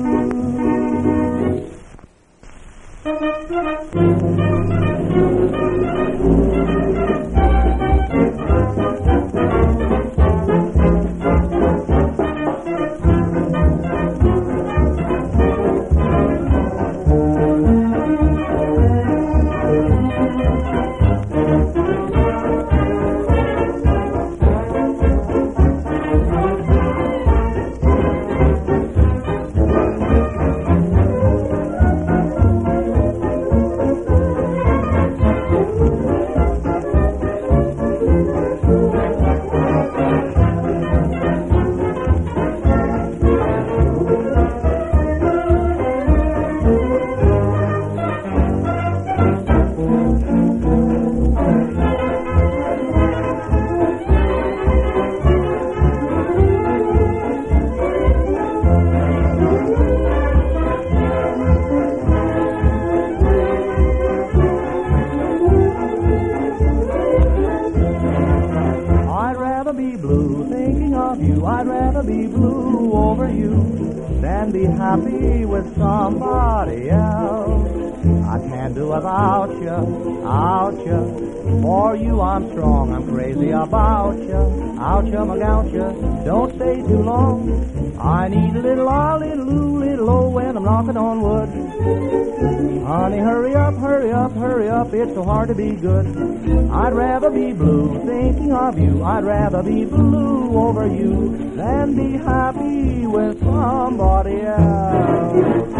I'd rather be blue over you than be happy with somebody else. I can't do without you. For you I'm strong, I'm crazy about you. Out you, McGout you, don't stay too long. I need a little ah, little ooh, little oh when I'm knocking on wood. Honey, hurry up, it's so hard to be good. I'd rather be blue thinking of you. I'd rather be blue over you than be happy with somebody else.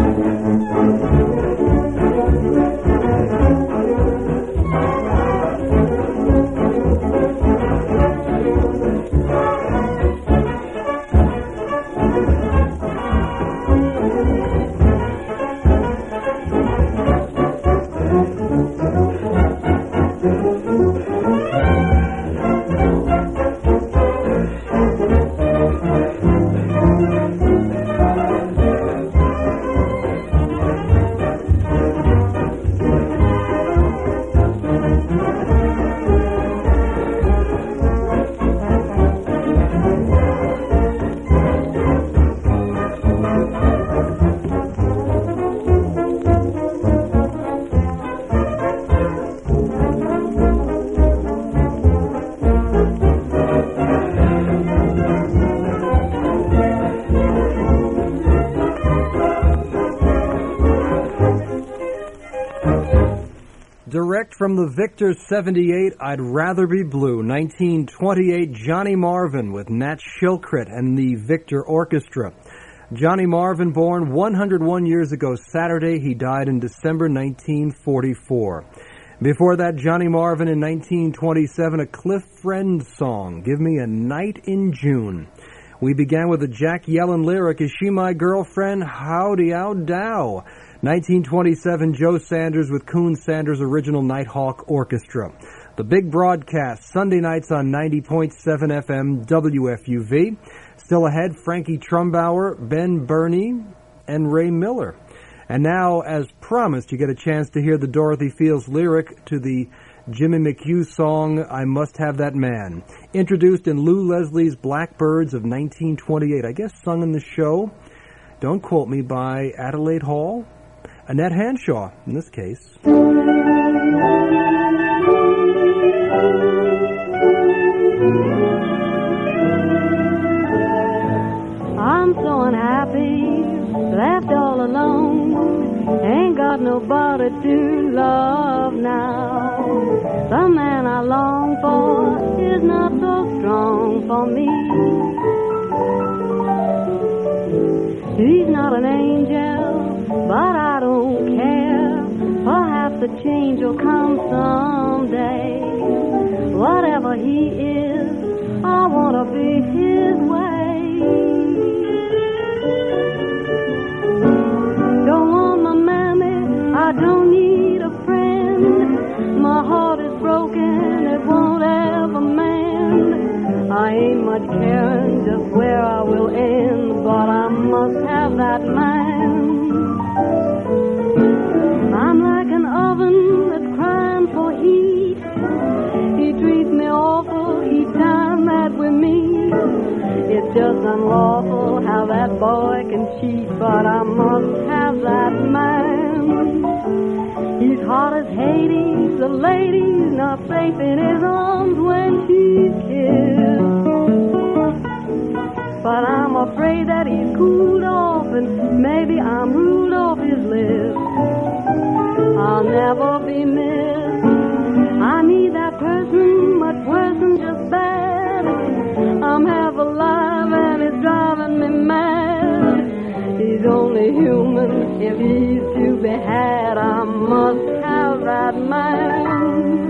Direct from the Victor 78, I'd Rather Be Blue, 1928, Johnny Marvin with Nat Shilkret and the Victor Orchestra. Johnny Marvin, born 101 years ago Saturday, he died in December 1944. Before that, Johnny Marvin in 1927, a Cliff Friend song, Give Me a Night in June. We began with a Jack Yellen lyric, Is She My Girlfriend? Howdy-ow-dow. 1927, Joe Sanders with Coon Sanders' original Nighthawk Orchestra. The big broadcast, Sunday nights on 90.7 FM WFUV. Still ahead, Frankie Trumbauer, Ben Burney, and Ray Miller. And now, as promised, you get a chance to hear the Dorothy Fields lyric to the Jimmy McHugh song, I Must Have That Man. Introduced in Lou Leslie's Blackbirds of 1928. I guess sung in the show, don't quote me, by Adelaide Hall. Annette Hanshaw, in this case. I'm so unhappy, left all alone. Ain't got nobody to love now. The man I long for is not so strong for me. He's not an angel, but I don't care. Perhaps a change will come someday. Whatever he is, I want to be his way. Don't want my mammy, I don't need a friend. My heart is broken, it won't ever mend. I ain't much caring just where I will end, but I must have that man. I'm like an oven that's crying for heat. He treats me awful each time that we meet. It's just unlawful how that boy can cheat, but I must have that man. He's hot as Hades, the lady's not safe in his arms when she's kissed. But I'm afraid that he's cooled off and maybe I'm ruled off his list. I'll never be missed. I need that person much worse than just bad. I'm half alive and it's driving me mad. He's only human if he's to be had. I must have that man.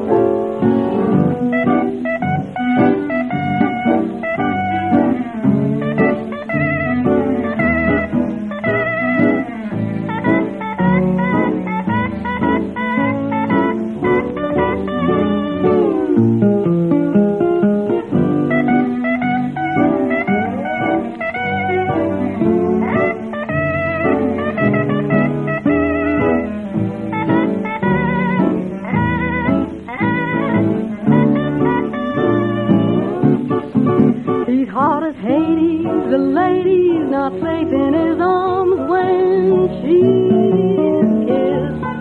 The lady's not safe in his arms when she's kissed.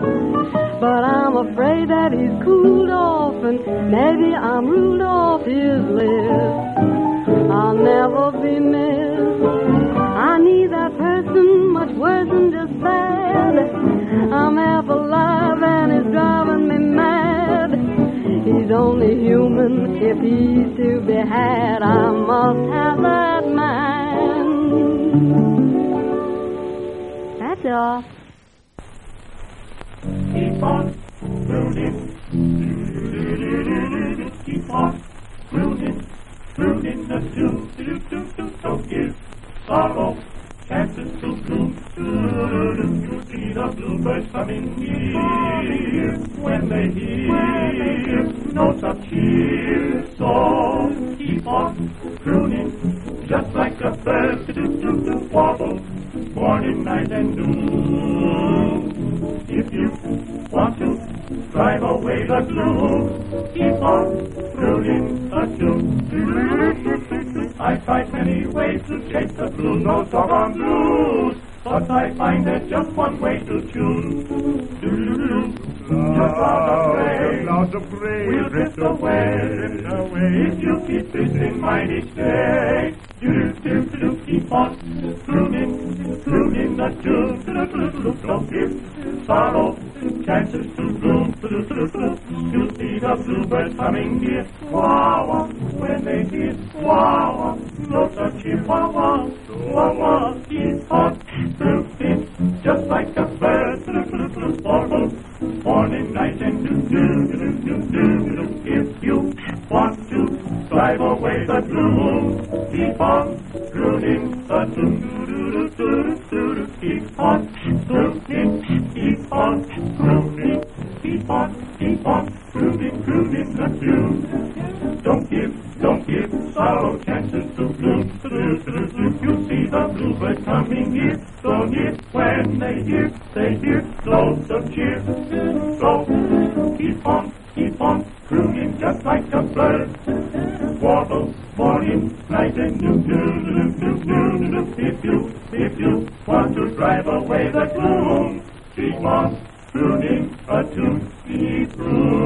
I'm afraid that he's cooled off, and maybe I'm ruled off his list. I'll never be missed. I need that person much worse than just bad. I'm half alive and it's driving me mad. He's only human if he's to be had. I must have that man. That's all. Keep on crooning, keep on crooning, crooning the tune. Don't give sorrow chances to bloom. You see the bluebirds coming near when they hear notes of cheer. So keep on crooning, just like a bird to warble morning, night, and noon. If you want to drive away the gloom, keep on crooning a tune. I tried many ways to chase the blue notes of our blues, but I find there's just one way to tune. Clouds of gray will drift away. If you keep this in mind each day, keep on crooning the tune. Don't give sorrow chances to bloom. You see the bluebirds coming near. Wah-wah, when they hear wah-wah, notes of chihuahua, wah-wah, keep on crooning, just like a bird. Morning, night, and do-do-do-do-do-do. If you want to drive away the gloom, keep on crooning the tune. Keep on crooning, keep on crooning, keep on crooning the tune. Don't give sorrow chances to bloom. You see the bluebird coming here, so near when they hear notes of cheer. So keep on crooning just like a bird. Warble morning, night, and do-do-do-do-do-do. If you want to drive away the gloom, keep on crooning a tune. Keep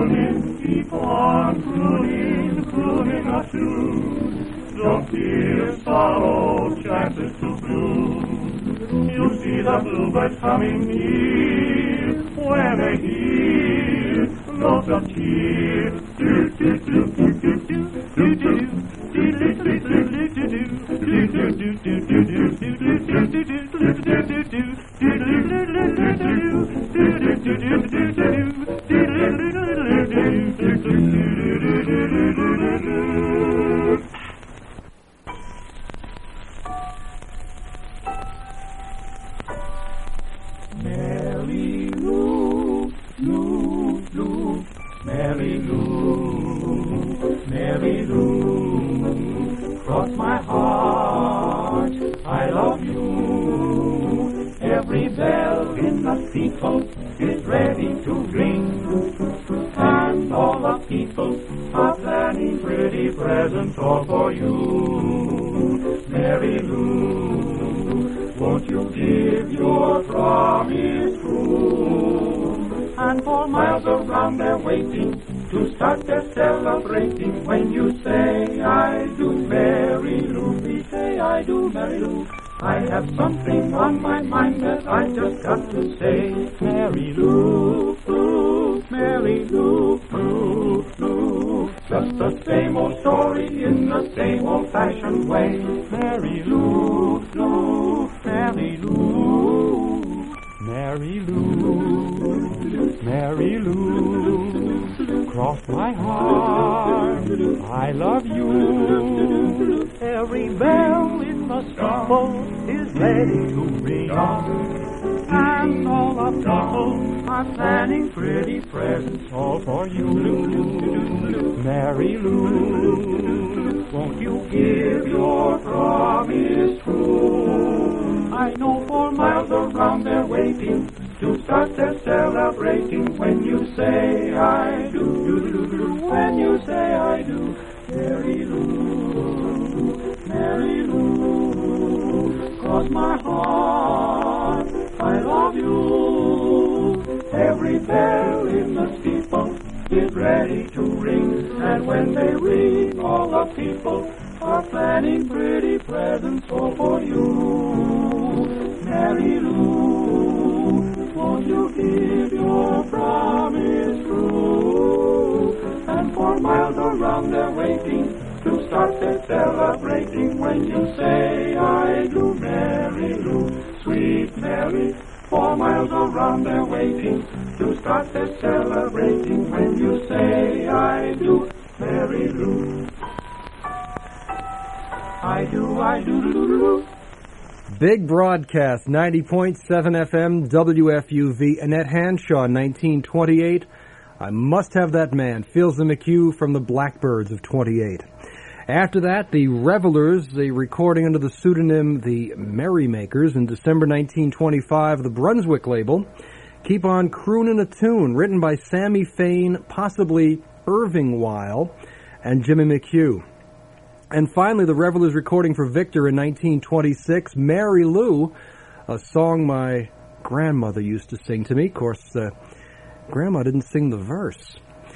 on crooning a tune. Don't fear sorrow chances to bloom. You see the bluebirds coming near when they hear notes of cheer. Mary Lou, Lou, Lou, Mary Lou, Mary Lou, cross my heart, I love you. Every bell in the steeple is ready to ring, and all the people are planning pretty presents all for you. Mary Lou, won't you give your promise true? And for miles around they're waiting to start their celebrating. When you say I do, Mary Lou, we say I do, Mary Lou. I have something on my mind that I just got to say. Mary Lou, Lou, Mary Lou, Lou, Lou. Just the same old story in the same old-fashioned way. Mary Lou, Lou, Mary Lou, Mary Lou, Mary Lou. Cross my heart, I love you. Every bell in the steeple is ready to ring, and all the people are planning pretty presents all for you. Mary Lou, won't you give your promise true? I know for miles around they're waiting to start their celebrating. When you say I do, when you say I do, Mary Lou, Mary Lou, cross my heart, I love you. Every every bell in the steeple is ready to ring. And when they ring, all the people are planning pretty presents all for you. Mary Lou, won't you give your promise true? And for miles around they're waiting to start their celebrating when you say, I do, Mary Lou, sweet Mary. 4 miles around they're waiting to start their celebrating when you say, I do, Mary Lou. I do. Big broadcast, 90.7 FM, WFUV, Annette Hanshaw, 1928. I must have that man, Fieldsy McHugh from the Blackbirds of 28. After that, the Revelers, the recording under the pseudonym The Merrymakers in December 1925, the Brunswick label, Keep On Croonin' a Tune, written by Sammy Fain, possibly Irving Weil, and Jimmy McHugh. And finally, the Revelers recording for Victor in 1926, Mary Lou, a song my grandmother used to sing to me. Of course, Grandma didn't sing the verse.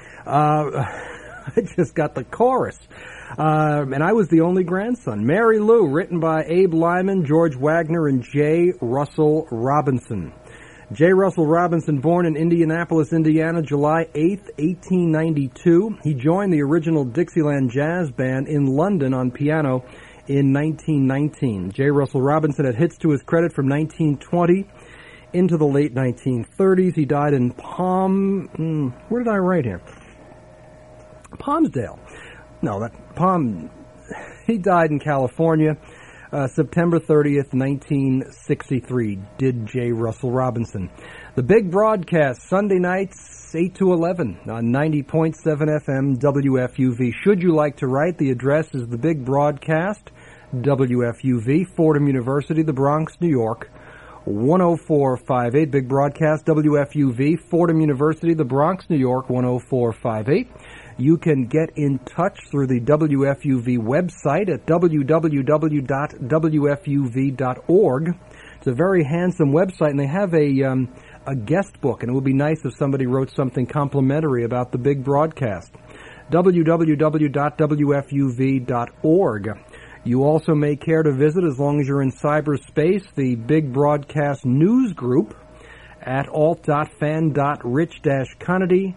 I just got the chorus. And I was the only grandson. Mary Lou, written by Abe Lyman, George Wagner, and J. Russell Robinson. J. Russell Robinson, born in Indianapolis, Indiana, July 8, 1892. He joined the original Dixieland Jazz Band in London on piano in 1919. J. Russell Robinson had hits to his credit from 1920 into the late 1930s. He died in where did I write here? Palmsdale. No, he died in California, September 30th, 1963, did J. Russell Robinson. The Big Broadcast, Sunday nights, 8 to 11, on 90.7 FM, WFUV. Should you like to write, the address is The Big Broadcast, WFUV, Fordham University, the Bronx, New York, 10458. Big Broadcast, WFUV, Fordham University, the Bronx, New York, 10458. You can get in touch through the WFUV website at www.wfuv.org. It's a very handsome website, and they have a guest book, and it would be nice if somebody wrote something complimentary about the Big Broadcast. www.wfuv.org. You also may care to visit, as long as you're in cyberspace, the Big Broadcast News Group at alt.fan.rich-conity,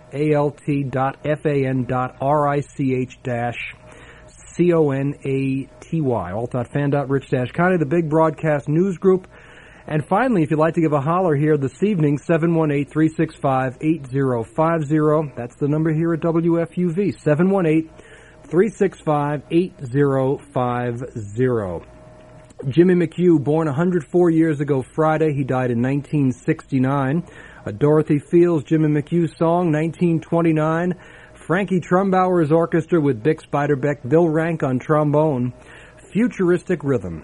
alt.fan.rich-conity, alt.fan.rich-conity, the Big Broadcast News Group. And finally, if you'd like to give a holler here this evening, 718-365-8050. That's the number here at WFUV, 718-365-8050. Jimmy McHugh, born 104 years ago Friday. He died in 1969. A Dorothy Fields, Jimmy McHugh song, 1929. Frankie Trumbauer's orchestra with Bix Beiderbecke, Bill Rank on trombone. Futuristic Rhythm.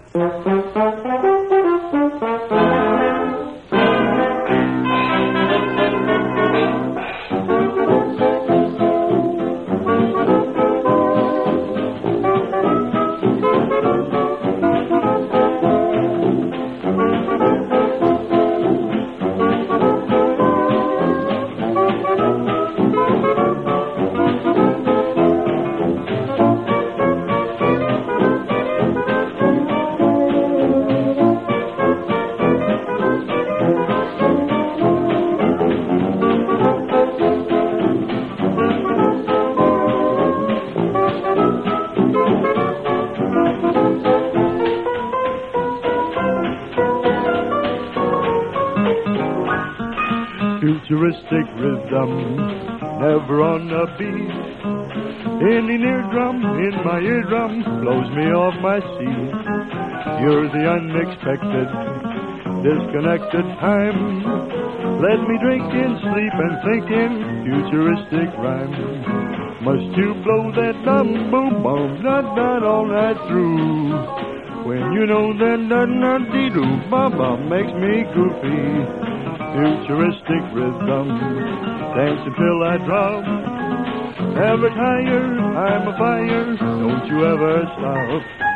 Futuristic rhythm, never on a beat. Any eardrum in my eardrum blows me off my seat. You're the unexpected, disconnected time. Let me drink in sleep and think in futuristic rhyme. Must you blow that dum boom boom dun dun all night through? When you know that dun dun dee doo bum bum makes me goofy. Futuristic rhythm, dance until I drop. Never tire, I'm a fire, don't you ever stop.